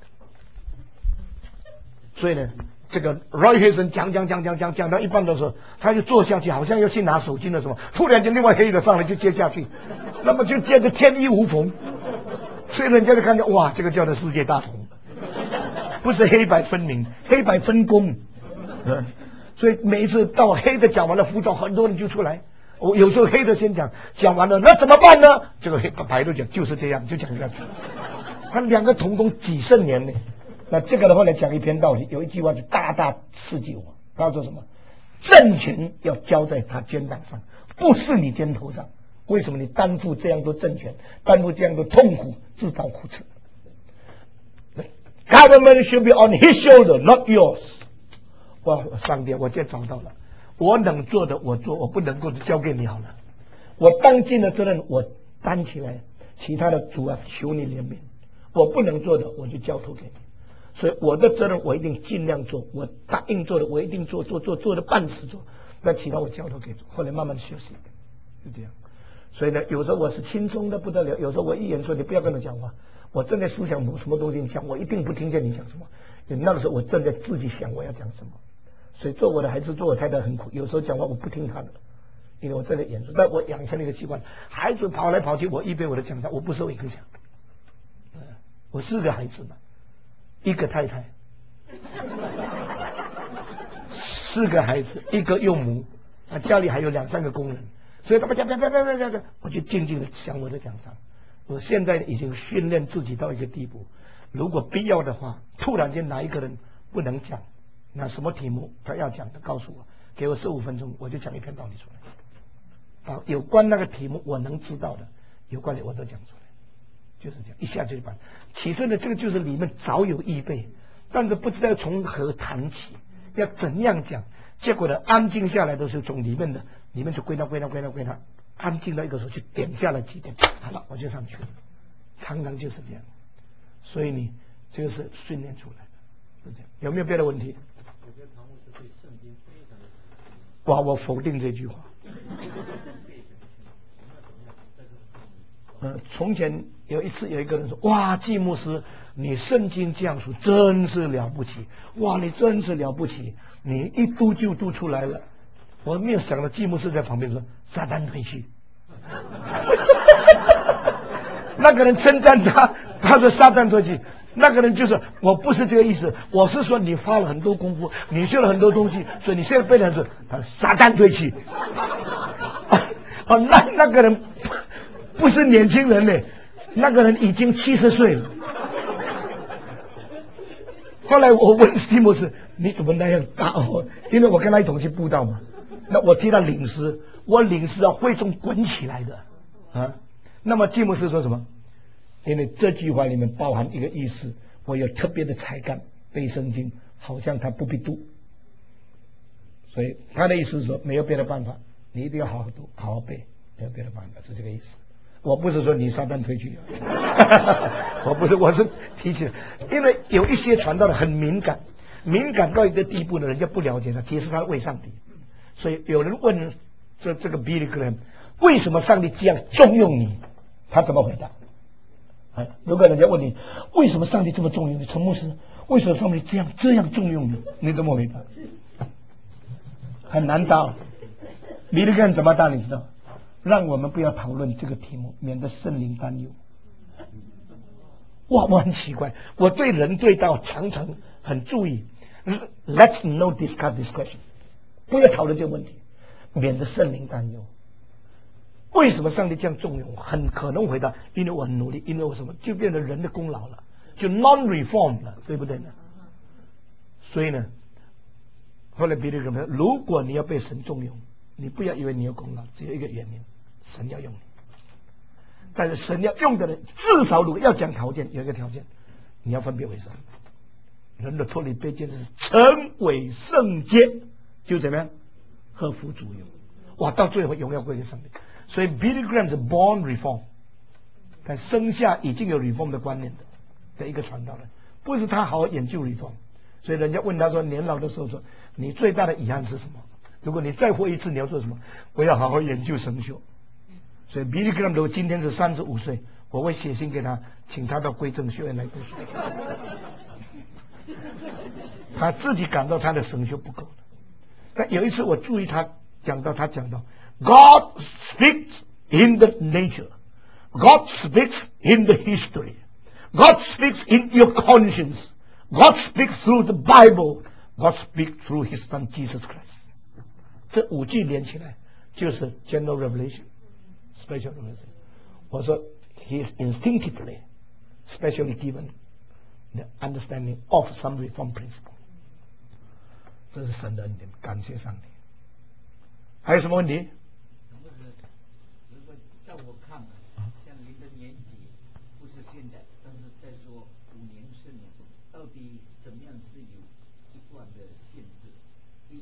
所以呢，这个 Roy Hazen 讲到一半的时候，他就坐下去，好像要去拿手巾的时候，突然间另外黑的上来就接下去，那么就接得天衣无缝。所以人家就看见哇，这个叫做世界大同，不是黑白分明，黑白分工。所以每一次到黑的讲完了，浮躁很多人就出来。我有时候黑的先讲完了，那怎么办呢？这个白的讲就是这样，就讲下去。他两个同工几十年呢。那这个的话呢，讲一篇道理，有一句话就大大刺激我。他说什么？政权要交在他肩膀上，不是你肩头上。为什么你担负这样多政权，担负这样多痛苦，自找苦吃？Government should be on his shoulder, not yours。哇，上帝，我今天找到了，我能做的我做，我不能够的交给你好了。我当尽的责任我担起来， 其他的主啊，求你怜悯，我不能做的我就交托给你。所以我的责任我一定尽量做，我答应做的我一定做的半死做，那其他我交托给主，后来慢慢休息，是这样。所以呢，有时候我是轻松的不得了，有时候我一言说你不要跟我讲话，我正在思想什么东西你讲，我一定不听见你讲什么。那个时候我正在自己想我要讲什么，所以做我的孩子做我太太很苦，有时候讲话我不听他的，因为我正在演出，但我养成了一个习惯，孩子跑来跑去，我一边我的讲台，我不受影响。我4个孩子嘛，1个太太，4个孩子，1个幼母，家里还有2、3个工人，所以他们讲，我就静静的想我的讲章。我现在已经训练自己到一个地步，如果必要的话，突然间哪一个人不能讲，那什么题目他要讲的，告诉我，给我15分钟，我就讲一篇道理出来。啊，有关那个题目我能知道的，有关的我都讲出来。就是这样，一下就办。其实呢，这个就是里面早有预备，但是不知道从何谈起，要怎样讲。结果呢，安静下来的时候，从里面就归纳，安静到一个时候就点下了几点，好了，我就上去了。常常就是这样，所以你这个是训练出来的，是这样。有没有别的问题？ 我觉得唐牧师对圣经非常的熟悉。 哇，我否定这句话。从前有一次有一个人说，哇，季牧师，你圣经这样说真是了不起，哇，你真是了不起，你一读就读出来了。我没有想到季牧师在旁边说，撒旦退去。那个人称赞他，他说撒旦退去。那个人就是我不是这个意思，我是说你花了很多功夫，你学了很多东西，所以你现在被人说他撒旦退去。那个人不是年轻人呢，那个人已经70岁了。后来我问蒂莫斯，你怎么那样打我？因为我跟他一同去布道嘛，那我替他领诗，我领诗啊会中滚起来的啊。那么蒂莫斯说什么？因为这句话里面包含一个意思，我有特别的才干，背圣经好像他不必读，所以他的意思是说没有别的办法，你一定要好好读，好好背，没有别的办法，是这个意思。我不是说你撒旦退去，我是提起来，因为有一些传道的很敏感到一个地步呢，人家不了解他，其实他为上帝。所以有人问这个 Billy Graham 为什么上帝这样重用你，他怎么回答？如果人家问你为什么上帝这么重用你，陈牧师，为什么上帝这样重用你，你怎么回答？很难答。Billy Graham 怎么答你知道？让我们不要讨论这个题目，免得圣灵担忧。哇，我很奇怪，我对人对道常常很注意。Let's not discuss this question， 不要讨论这个问题，免得圣灵担忧。为什么上帝这样重用？很可能回答，因为我很努力，因为我什么，就变成人的功劳了，就 non-reform 了，对不对呢？所以呢，后来彼得什么？如果你要被神重用，你不要以为你有功劳，只有一个原因，神要用你。但是神要用的人，至少如果要讲条件，有一个条件，你要分别为圣。人的脱离卑贱的是成为圣洁，就怎么样合乎主用。哇，到最后荣耀归给上帝。所以 Billy Graham 是 born reform， 但生下已经有 reform 的观念的一个传道人，不是他好好研究 reform。所以人家问他说，年老的时候说，你最大的遗憾是什么？如果你再活一次，你要做什么？我要好好研究神学。所以 Billy Graham 如果今天是35岁，我会写信给他，请他到归正学院来读书。他自己感到他的神学不够了。但有一次我注意他讲到God speaks in the nature, God speaks in the history, God speaks in your conscience, God speaks through the Bible, God speaks through His Son Jesus Christ。 这5句连起来就是 General Revelation, Special Revelation。 我说 He is instinctively, specially given the understanding of some reform principle。 这是神的恩典，感谢上帝。还有什么问题？ 如果在我看，像您的年纪不是现在，但是再说5年10年，到底怎么样是有一段的限制？一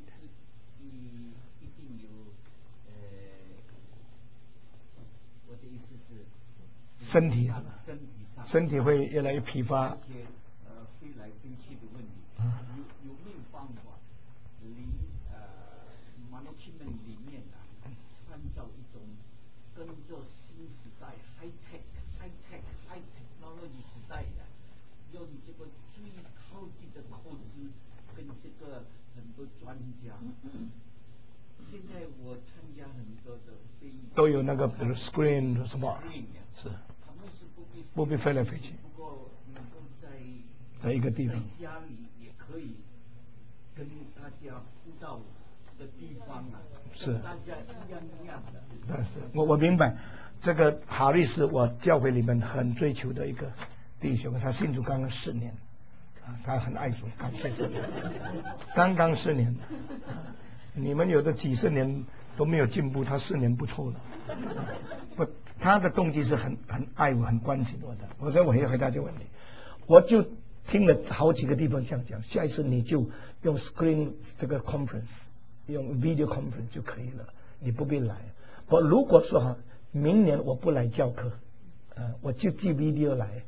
定有，我的意思是身体上身体会越来越疲乏。 而且飞来飞去的问题，有没有办法离management 里面创造一种跟着新时代 high technology 时代的，用这个最高级的投资跟这个很多专家。现在我参加很多的会议， 都有那个比如 screen 什么，是他们是不必飞来飞去， 不过能够在一个地方， 在家里也可以跟大家互道的地方是大家一样的。 但是我明白，这个哈利是我教会里面很追求的一个弟兄，他信主刚刚4年，他很爱主，感谢神，刚刚4年。你们有的几十年都没有进步，他4年不错了。不，他的动机是很爱我，很关心我的。我说我也回答这个问题，我就听了好几个地方这样讲。下一次你就用 screen 这个 conference， 用 video conference 就可以了，你不必来。我如果说明年我不来教课，我就寄 video 来，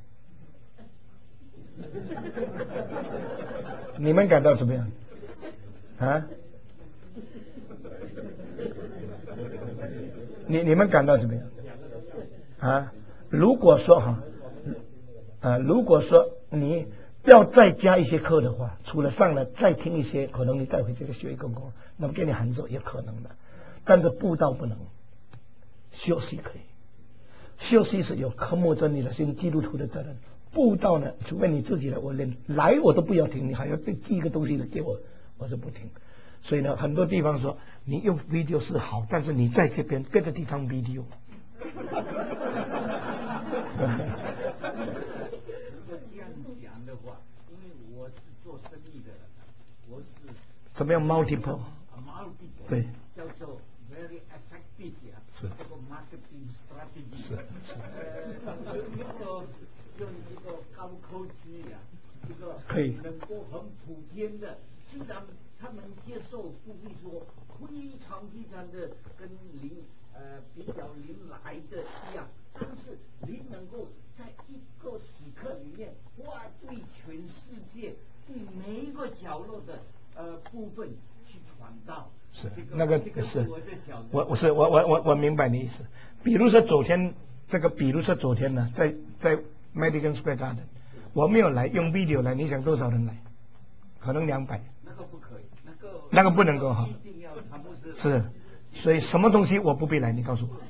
你们感到怎么样？你们感到怎么样？如果说如果说你要再加一些课的话，除了上来再听一些，可能你带回去再学一个功，那么给你函授也可能的，但是布道不能，休息可以，休息是有科目真理的，是基督徒的责任。布道呢，除非你自己来，我连来我都不要听，你还要再寄一个东西来给我，我是不听。所以呢，很多地方说你用 video 是好，但是你在这边别的地方 video。 如果这样想的话，因为我是做生意的，我是怎么样 multiple？ 对， 叫做 very effective 是这个 marketing strategy。 是如果用这个高科技这个可以能够很普遍的，虽然他们接受不会说非常的跟比较您来的一样，但是您能够在一个时刻里面，对全世界，对每一个角落的部分去传道。 是这那个是我明白你意思。比如说昨天呢，在 Madison Square Garden， 我没有来，用 video 来，你想多少人来？可能200。 那个不可以， 那个不能够哈。 一定要他们是，所以什么东西我不必来？你告诉我。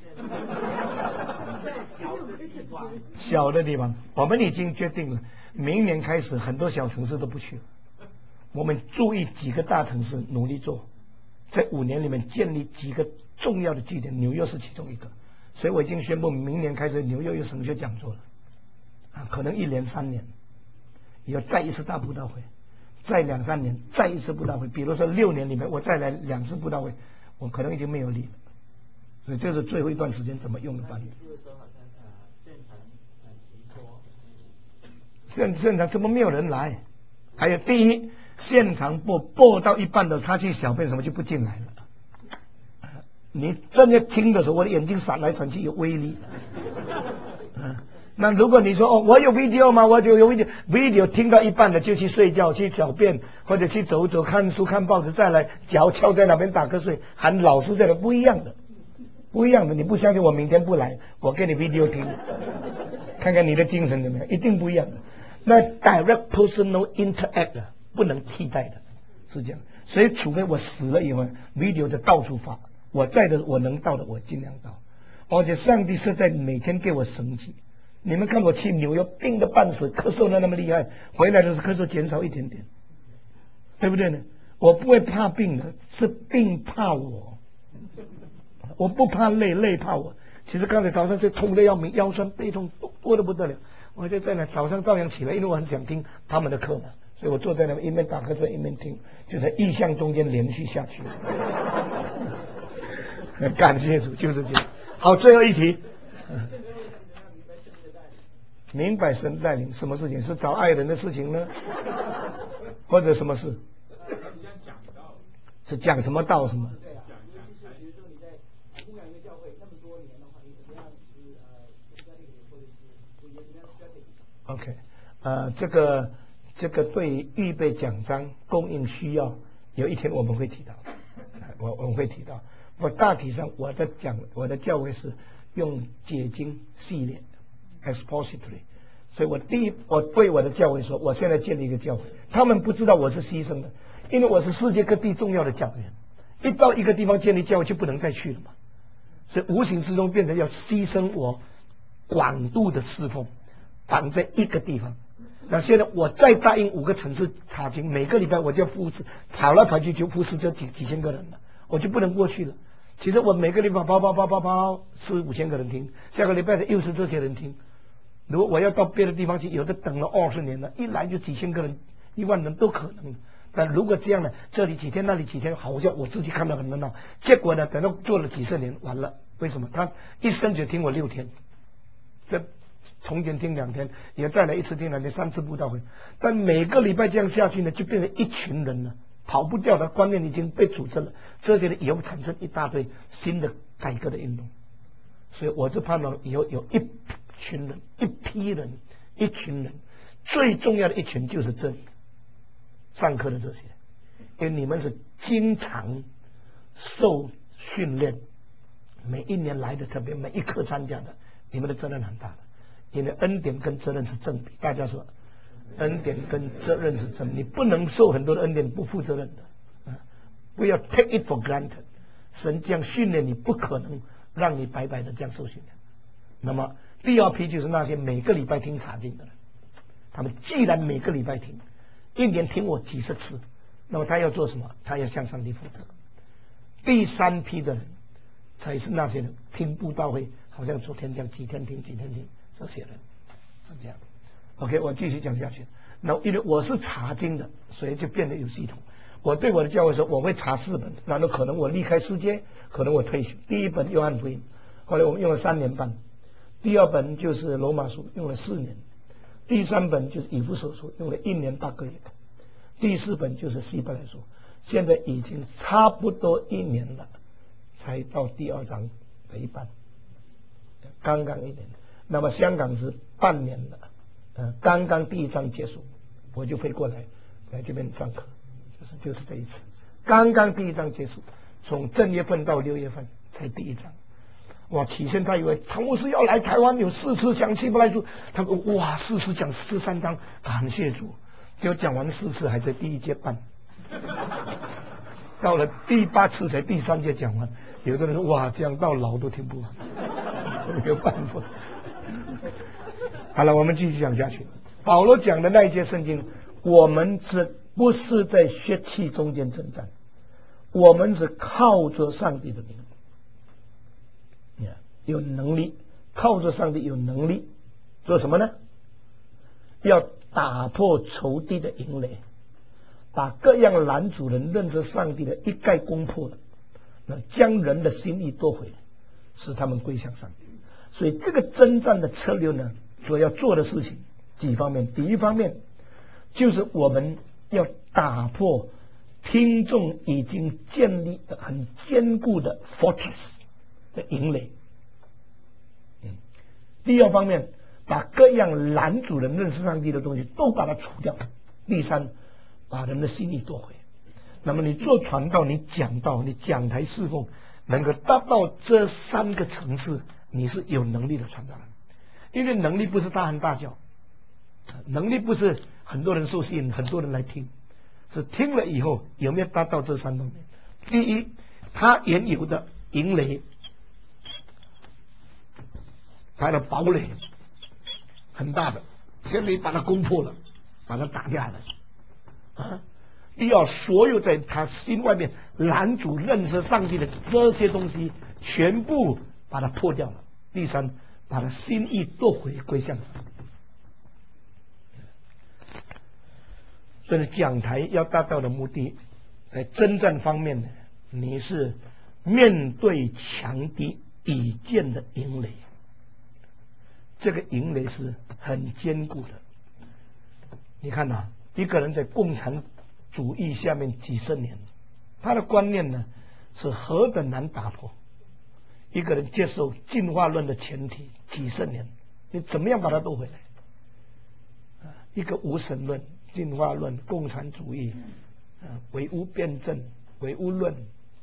小的地方，我们已经决定了，明年开始很多小城市都不去了，我们注意几个大城市努力做，在5年里面建立几个重要的据点，纽约是其中一个，所以我已经宣布明年开始纽约有神学讲座了，可能1年3年，以后再一次大布道会，再2、3年再一次布道会，比如说6年里面我再来2次布道会，我可能已经没有力了，所以这是最后一段时间怎么用的办法。现场怎么没有人来？还有第一，现场播到一半的，他去小便什么就不进来了。你正在听的时候，我的眼睛闪来闪去，有威力。那如果你说我有 video 吗？我就有 video 听到一半的就去睡觉、去小便或者去走走、看书、看报纸，再来脚翘在那边打瞌睡，喊老师在那，不一样的。你不相信我明天不来，我给你 video 听，看看你的精神怎么样，一定不一样的。那 direct personal interact 不能替代的，是这样。所以除非我死了以后 ，video 的到处发，我在的我能到的我尽量到，而且上帝是在每天给我神迹。你们看我去纽约病得半死，咳嗽的那么厉害，回来的时候咳嗽减少一点点，对不对呢？我不会怕病的，是病怕我，我不怕累，累怕我。其实刚才早上就痛得要命，腰酸背痛多得不得了。我就在那早上照样起来，因为我很想听他们的课嘛，所以我坐在那一面打瞌睡一面听，就在意象中间连续下去。感谢主，就是这样。好，最后一题。明白神带领，什么事情是找爱人的事情呢？或者什么事？是讲什么道什么？ OK，这个对预备奖章供应需要，有一天我们会提到，我们会提到。我大体上我的教会是用解经系列 expository， 所以我对我的教会说，我现在建立一个教会，他们不知道我是牺牲的，因为我是世界各地重要的教员，一到一个地方建立教会就不能再去了嘛，所以无形之中变成要牺牲我广度的侍奉，绑在一个地方。那现在我再答应5个城市查经，每个礼拜我就要服侍，跑来跑去就服侍这几千个人了，我就不能过去了。其实我每个礼拜跑4、5千个人听，下个礼拜又是这些人听。如果我要到别的地方去，有的等了20年了，一来就几千个人、1万人都可能。但如果这样呢，这里几天那里几天，好像我自己看到很热闹，结果呢，等到做了几十年，完了，为什么他一生就听我6天？这从前听2天，也再来1次听2天，3次布道会，但每个礼拜这样下去呢，就变成一群人了。跑不掉的观念已经被组织了，这些人以后产生一大堆新的改革的运动，所以我就盼望以后有一群人、一批人、一群人，最重要的一群就是这里上课的这些，因为你们是经常受训练，每一年来的，特别每一课参加的，你们的责任很大的，因为恩典跟责任是正比，大家说。恩典跟责任是真，你不能受很多的恩典不负责任的，不要 take it for granted。神这样训练你，不可能让你白白的这样受训练。那么第2批就是那些每个礼拜听查经的人，他们既然每个礼拜听，1年听我几十次，那么他要做什么？他要向上帝负责。第3批的人才是那些人听布道会，好像昨天这样几天听这些人是这样。OK， 我继续讲下去。那因为我是查经的，所以就变得有系统。我对我的教会说，我会查4本，然后可能我离开世界，可能我退休。第1本约翰福音，后来我们用了3年半；第2本就是罗马书，用了4年；第3本就是以弗所书，用了1年8个月；第4本就是希伯来书，现在已经差不多1年了，才到第2章的一半，刚刚1年。那么香港是半年了。刚刚第1章结束，我就飞过来这边上课，就是这一次，刚刚第1章结束，从正月份到6月份才第1章。哇，起先他以为唐牧师要来台湾有4次讲希伯来书，他说哇4次讲13章，感谢主。结果讲完4次还在第1节半，到了第8次才第3节讲完。有的人说哇这样到老都听不完，没有办法。好了，我们继续讲下去。保罗讲的那一节圣经，我们不是在血气中间征战，我们是靠着上帝的名，有能力，靠着上帝有能力做什么呢？要打破仇敌的营垒，把各样拦阻人认识上帝的一概攻破了，将人的心意夺回，使他们归向上帝。所以这个征战的策略呢，所要做的事情几方面。第一方面就是我们要打破听众已经建立的很坚固的 fortress 的营垒。第2方面，把各样拦阻人认识上帝的东西都把它除掉。第3，把人的心意夺回。那么你做传道，你讲道，你讲台侍奉，能够达到这3个层次，你是有能力的传道人。因为能力不是大喊大叫，能力不是很多人受吸引，很多人来听，是听了以后有没有达到这3方面。第一，他原有的营垒，他的堡垒很大的，现在把它攻破了，把它打下来。第2，所有在他心外面拦阻认识上帝的这些东西，全部把它破掉了。第3，把他心意夺回归向神。所以讲台要达到的目的，在征战方面呢，你是面对强敌已建的营垒，这个营垒是很坚固的。你看呐，一个人在共产主义下面几十年，他的观念呢是何等难打破。一个人接受进化论的前提几十年，你怎么样把它夺回来？ 一个无神论、进化论、共产主义，唯物辩证、唯物论，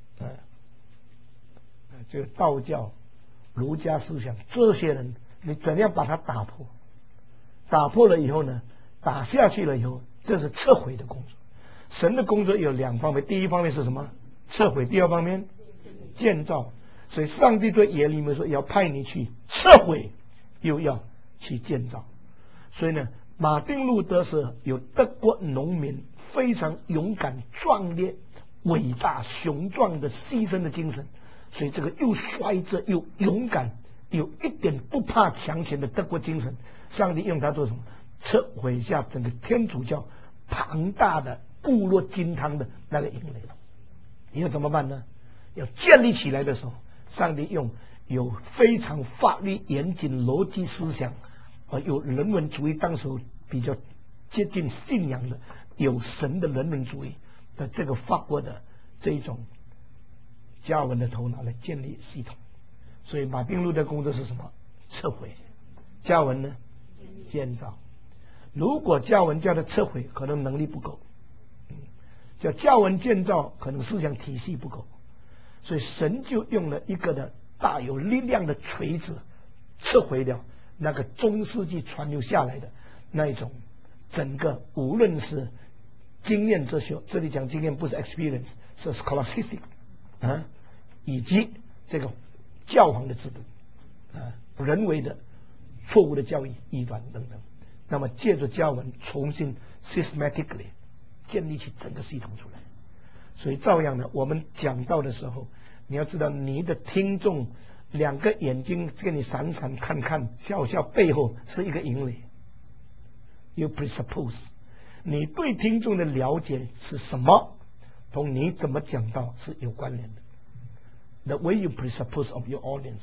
这个道教、儒家思想，这些人你怎样把它打破？打破了以后呢，打下去了以后，这是撤回的工作。神的工作有两方面，第一方面是什么？撤回。第二方面，建造。所以上帝对耶利米说，要派你去撤回，又要去建造。所以呢，马丁路德是有德国农民非常勇敢、壮烈、伟大、雄壮的牺牲的精神。所以这个又率真又勇敢，有一点不怕强权的德国精神，上帝用它做什么？撤回下整个天主教庞大的部落金汤的那个营垒。要怎么办呢？要建立起来的时候，上帝用有非常法律严谨、逻辑思想，有人文主义，当时比较接近信仰的，有神的人文主义的这个法国的这一种加尔文的头脑来建立系统。所以马丁路德工作是什么？撤回。加尔文呢？建造。如果加尔文叫他撤回，可能能力不够；叫加尔文建造，可能思想体系不够。所以神就用了一个的大有力量的锤子，撤回了那个中世纪传流下来的那一种整个，无论是经验哲学，这里讲经验不是 experience， 是 scholastic 以及这个教皇的制度人为的错误的教义、异端等等。那么借着加尔文重新 systematically 建立起整个系统出来。所以照样的，我们讲到的时候，你要知道你的听众两个眼睛跟你闪闪看看笑笑，背后是一个营垒。You presuppose 你对听众的了解是什么，同你怎么讲到是有关联的。The way you presuppose of your audience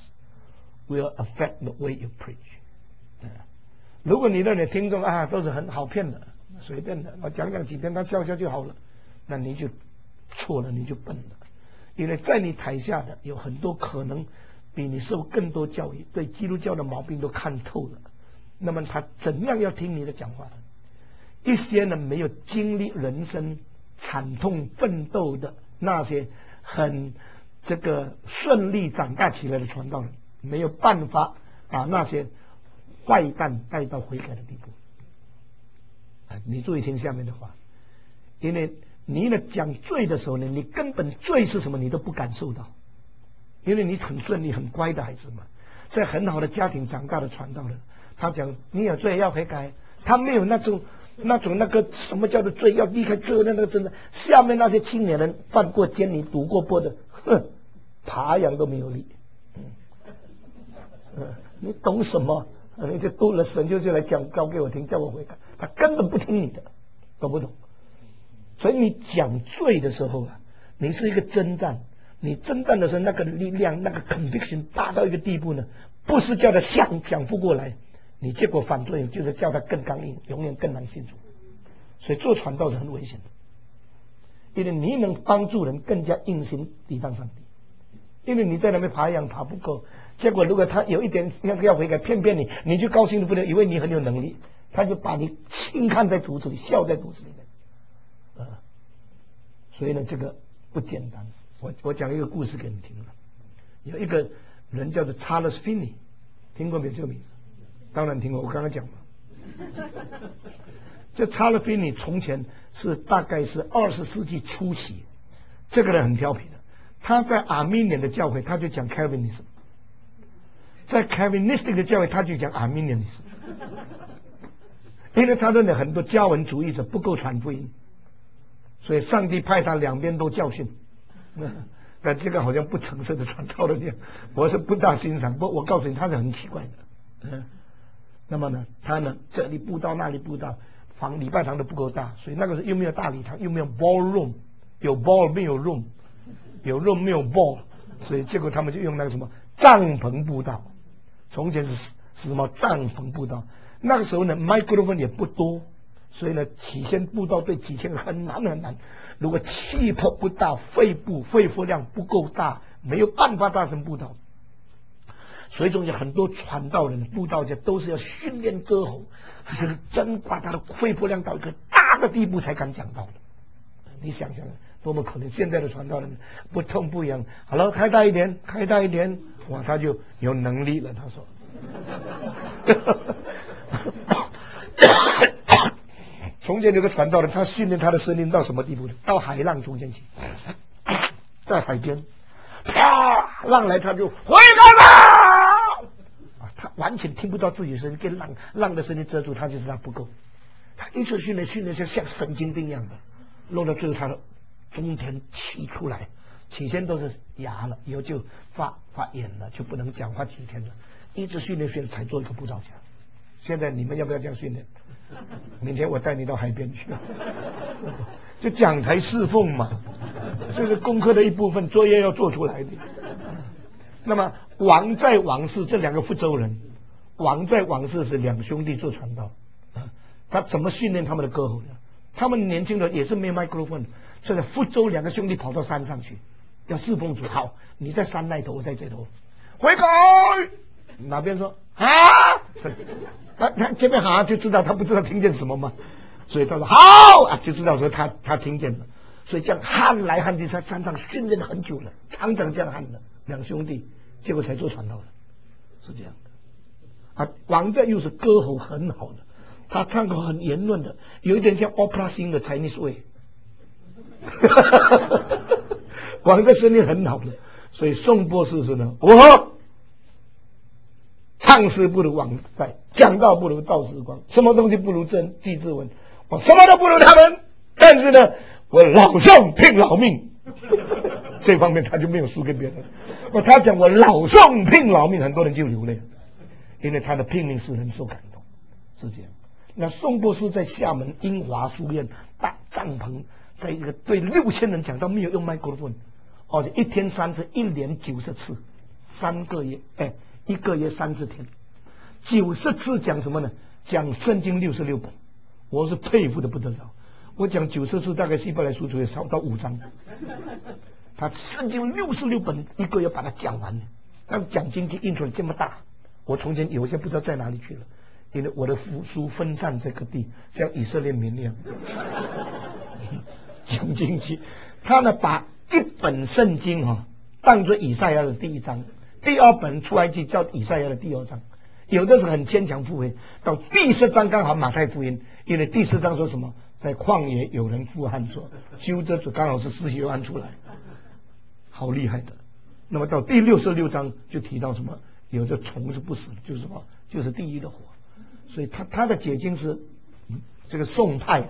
will affect the way you preach。如果你的听众都是很好骗的，随便的，我讲几遍他笑笑就好了，那你就错了，你就笨了。因为在你台下的有很多可能比你受更多教育，对基督教的毛病都看透了，那么他怎样要听你的讲话呢？一些呢没有经历人生惨痛奋斗的那些很这个顺利长大起来的传道人，没有办法把那些坏蛋带到悔改的地步。你注意听下面的话，因为你呢讲罪的时候呢，你根本罪是什么你都不感受到，因为你很顺利很乖的孩子嘛，在很好的家庭长大的传道人，他讲你有罪要悔改，他没有那种那个什么叫做罪要离开罪恶的那个真的。下面那些青年人犯过奸淫、赌过波的，爬羊都没有力。你懂什么？你就读了神就来讲教给我听，叫我悔改，他根本不听你的，懂不懂？所以你讲罪的时候你是一个征战，你征战的时候那个力量那个 conviction 大到一个地步呢，不是叫他想不过来，你结果反作用，就是叫他更刚硬，永远更难信主。所以做传道是很危险的，因为你能帮助人更加硬心抵挡上帝。因为你在那边爬羊爬不够，结果如果他有一点要悔改骗你就高兴的不能，以为你很有能力，他就把你轻看在肚子里，笑在肚子里面。所以呢这个不简单。我讲一个故事给你听了。有一个人叫做 Charles Finney， 听过没有这个名字？当然听过，我刚刚讲了。这 Charles Finney 从前是大概是20世纪初期，这个人很调皮的。他在阿米尼的教会他就讲 Calvinism， 在 Calvinistic 的教会他就讲阿米尼尼斯，因为他认为很多加文主义者不够传福音，所以上帝派他两边都教训。但这个好像不成熟的传道的人，我是不大欣赏。不，我告诉你他是很奇怪的。那么呢他呢这里布道那里布道，礼拜堂都不够大，所以那个时候又没有大礼堂，又没有 ballroom， 有 ball 没有 room， 有 room 没有 ball， 所以结果他们就用那个什么帐篷布道。从前是什么帐篷布道，那个时候呢 microphone 也不多，所以呢起先布道对几千人很难很难。如果气魄不大，肺腑量不够大，没有办法大声布道。 所以中有很多传道人、布道家都是要训练歌喉，是真把他的肺活量到一个大的地步才敢讲道的。你想想多么可怜！现在的传道人不痛不痒，好了，开大一点，开大一点，哇，他就有能力了。他说。从前有个传道人，他训练他的声音到什么地步呢？到海浪中间去，在海边，啪，浪来他就回来了。他完全听不到自己的声音，跟浪的声音遮住，他就知道不够。他一直训练像神经病一样的，弄到最后他的中间气出来，起先都是哑了，以后就发炎了，就不能讲话几天了。一直训练才做一个布道家。现在你们要不要这样训练？明天我带你到海边去，就讲台侍奉嘛，这是功课的一部分，作业要做出来的。那么王在王氏这两个福州人，王在王氏是两兄弟做传道，他怎么训练他们的歌喉呢？他们年轻人也是没有麦克风，所以福州两个兄弟跑到山上去，要侍奉主。好，你在山那头，我在这头，回改。哪边说啊？他这边好就知道他不知道听见什么嘛，所以他说好啊，就知道说他听见了。所以这样喊来喊去，在山上训练了很久了，常常这样喊的两兄弟，结果才做传道的，是这样的。啊，王在又是歌喉很好的，他唱歌很圆润的，有一点像 opera sing 的 Chinese way。王在声音很好的，所以宋博士说呢，唱诗不如王在，讲道不如赵世光，什么东西不如季志文，我什么都不如他们，但是呢，我老宋拼老命，这方面他就没有输给别人。他讲我老宋拼老命，很多人就流泪，因为他的拼命使人受感动，是这样。那宋博士在厦门英华书院大帐篷，在一个对6000人讲道，没有用麦克风，一天3次，1年90次，3个月，1个月30天，90次讲什么呢？讲圣经66本，我是佩服的不得了。我讲90次，大概希伯来书只有少到5章，他圣经66本1个月把它讲完了。但讲经济印出来这么大，我从前有些不知道在哪里去了，因为我的书分散这个地，像以色列民一样。讲经济，他呢把一本圣经当作以赛亚的第1章。第2本出埃及叫以赛亚的第2章，有的是很牵强附会，到第10章刚好马太福音，因为第10章说什么，在旷野有人呼喊说，救这主刚好是施洗约翰出来，好厉害的。那么到第66章就提到什么，有的虫是不死的，就是什么，就是地狱的火。所以他的解经是这个宋派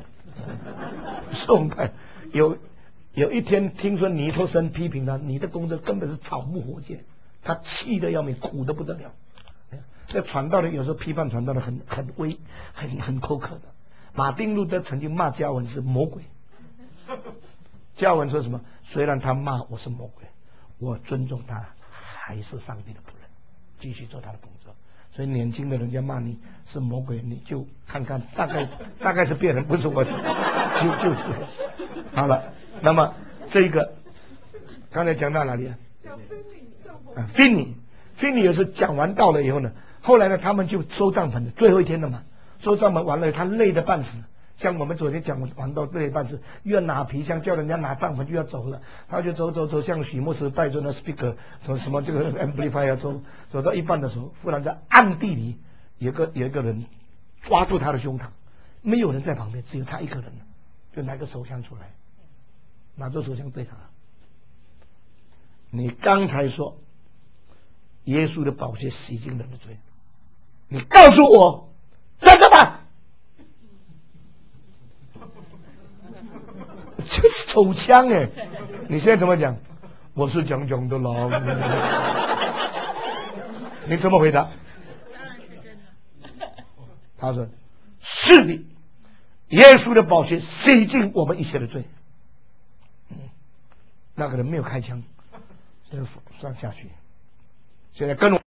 有一天听说尼托生批评他，你的工作根本是草木火箭。他气得要命，苦得不得了。这传道的有时候批判传道的很口渴的。马丁路德曾经骂加文是魔鬼，加文说什么？虽然他骂我是魔鬼，我尊重他，还是上帝的仆人，继续做他的工作。所以年轻的人家骂你是魔鬼，你就看看，大概是别人，不是我，就是好了。那么这个刚才讲到哪里啊？菲尼也是讲完道了以后呢，后来呢他们就收帐篷的，最后一天了嘛，收帐篷完了他累得半死，像我们昨天讲完道累得半死，又要拿皮箱叫人家拿帐篷就要走了，他就走，像许牧师带着那 speaker 什么这个 amplifier 走到一半的时候，忽然在暗地里有一个人抓住他的胸膛，没有人在旁边，只有他一个人，就拿个手枪出来，拿着手枪对他，你刚才说耶稣的宝血洗净人的罪，你告诉我站着吧。这是手枪你现在怎么讲？我是讲的啦。你怎么回答？他说是的，耶稣的宝血洗净我们一切的罪。那个人没有开枪，就上下去。现在跟我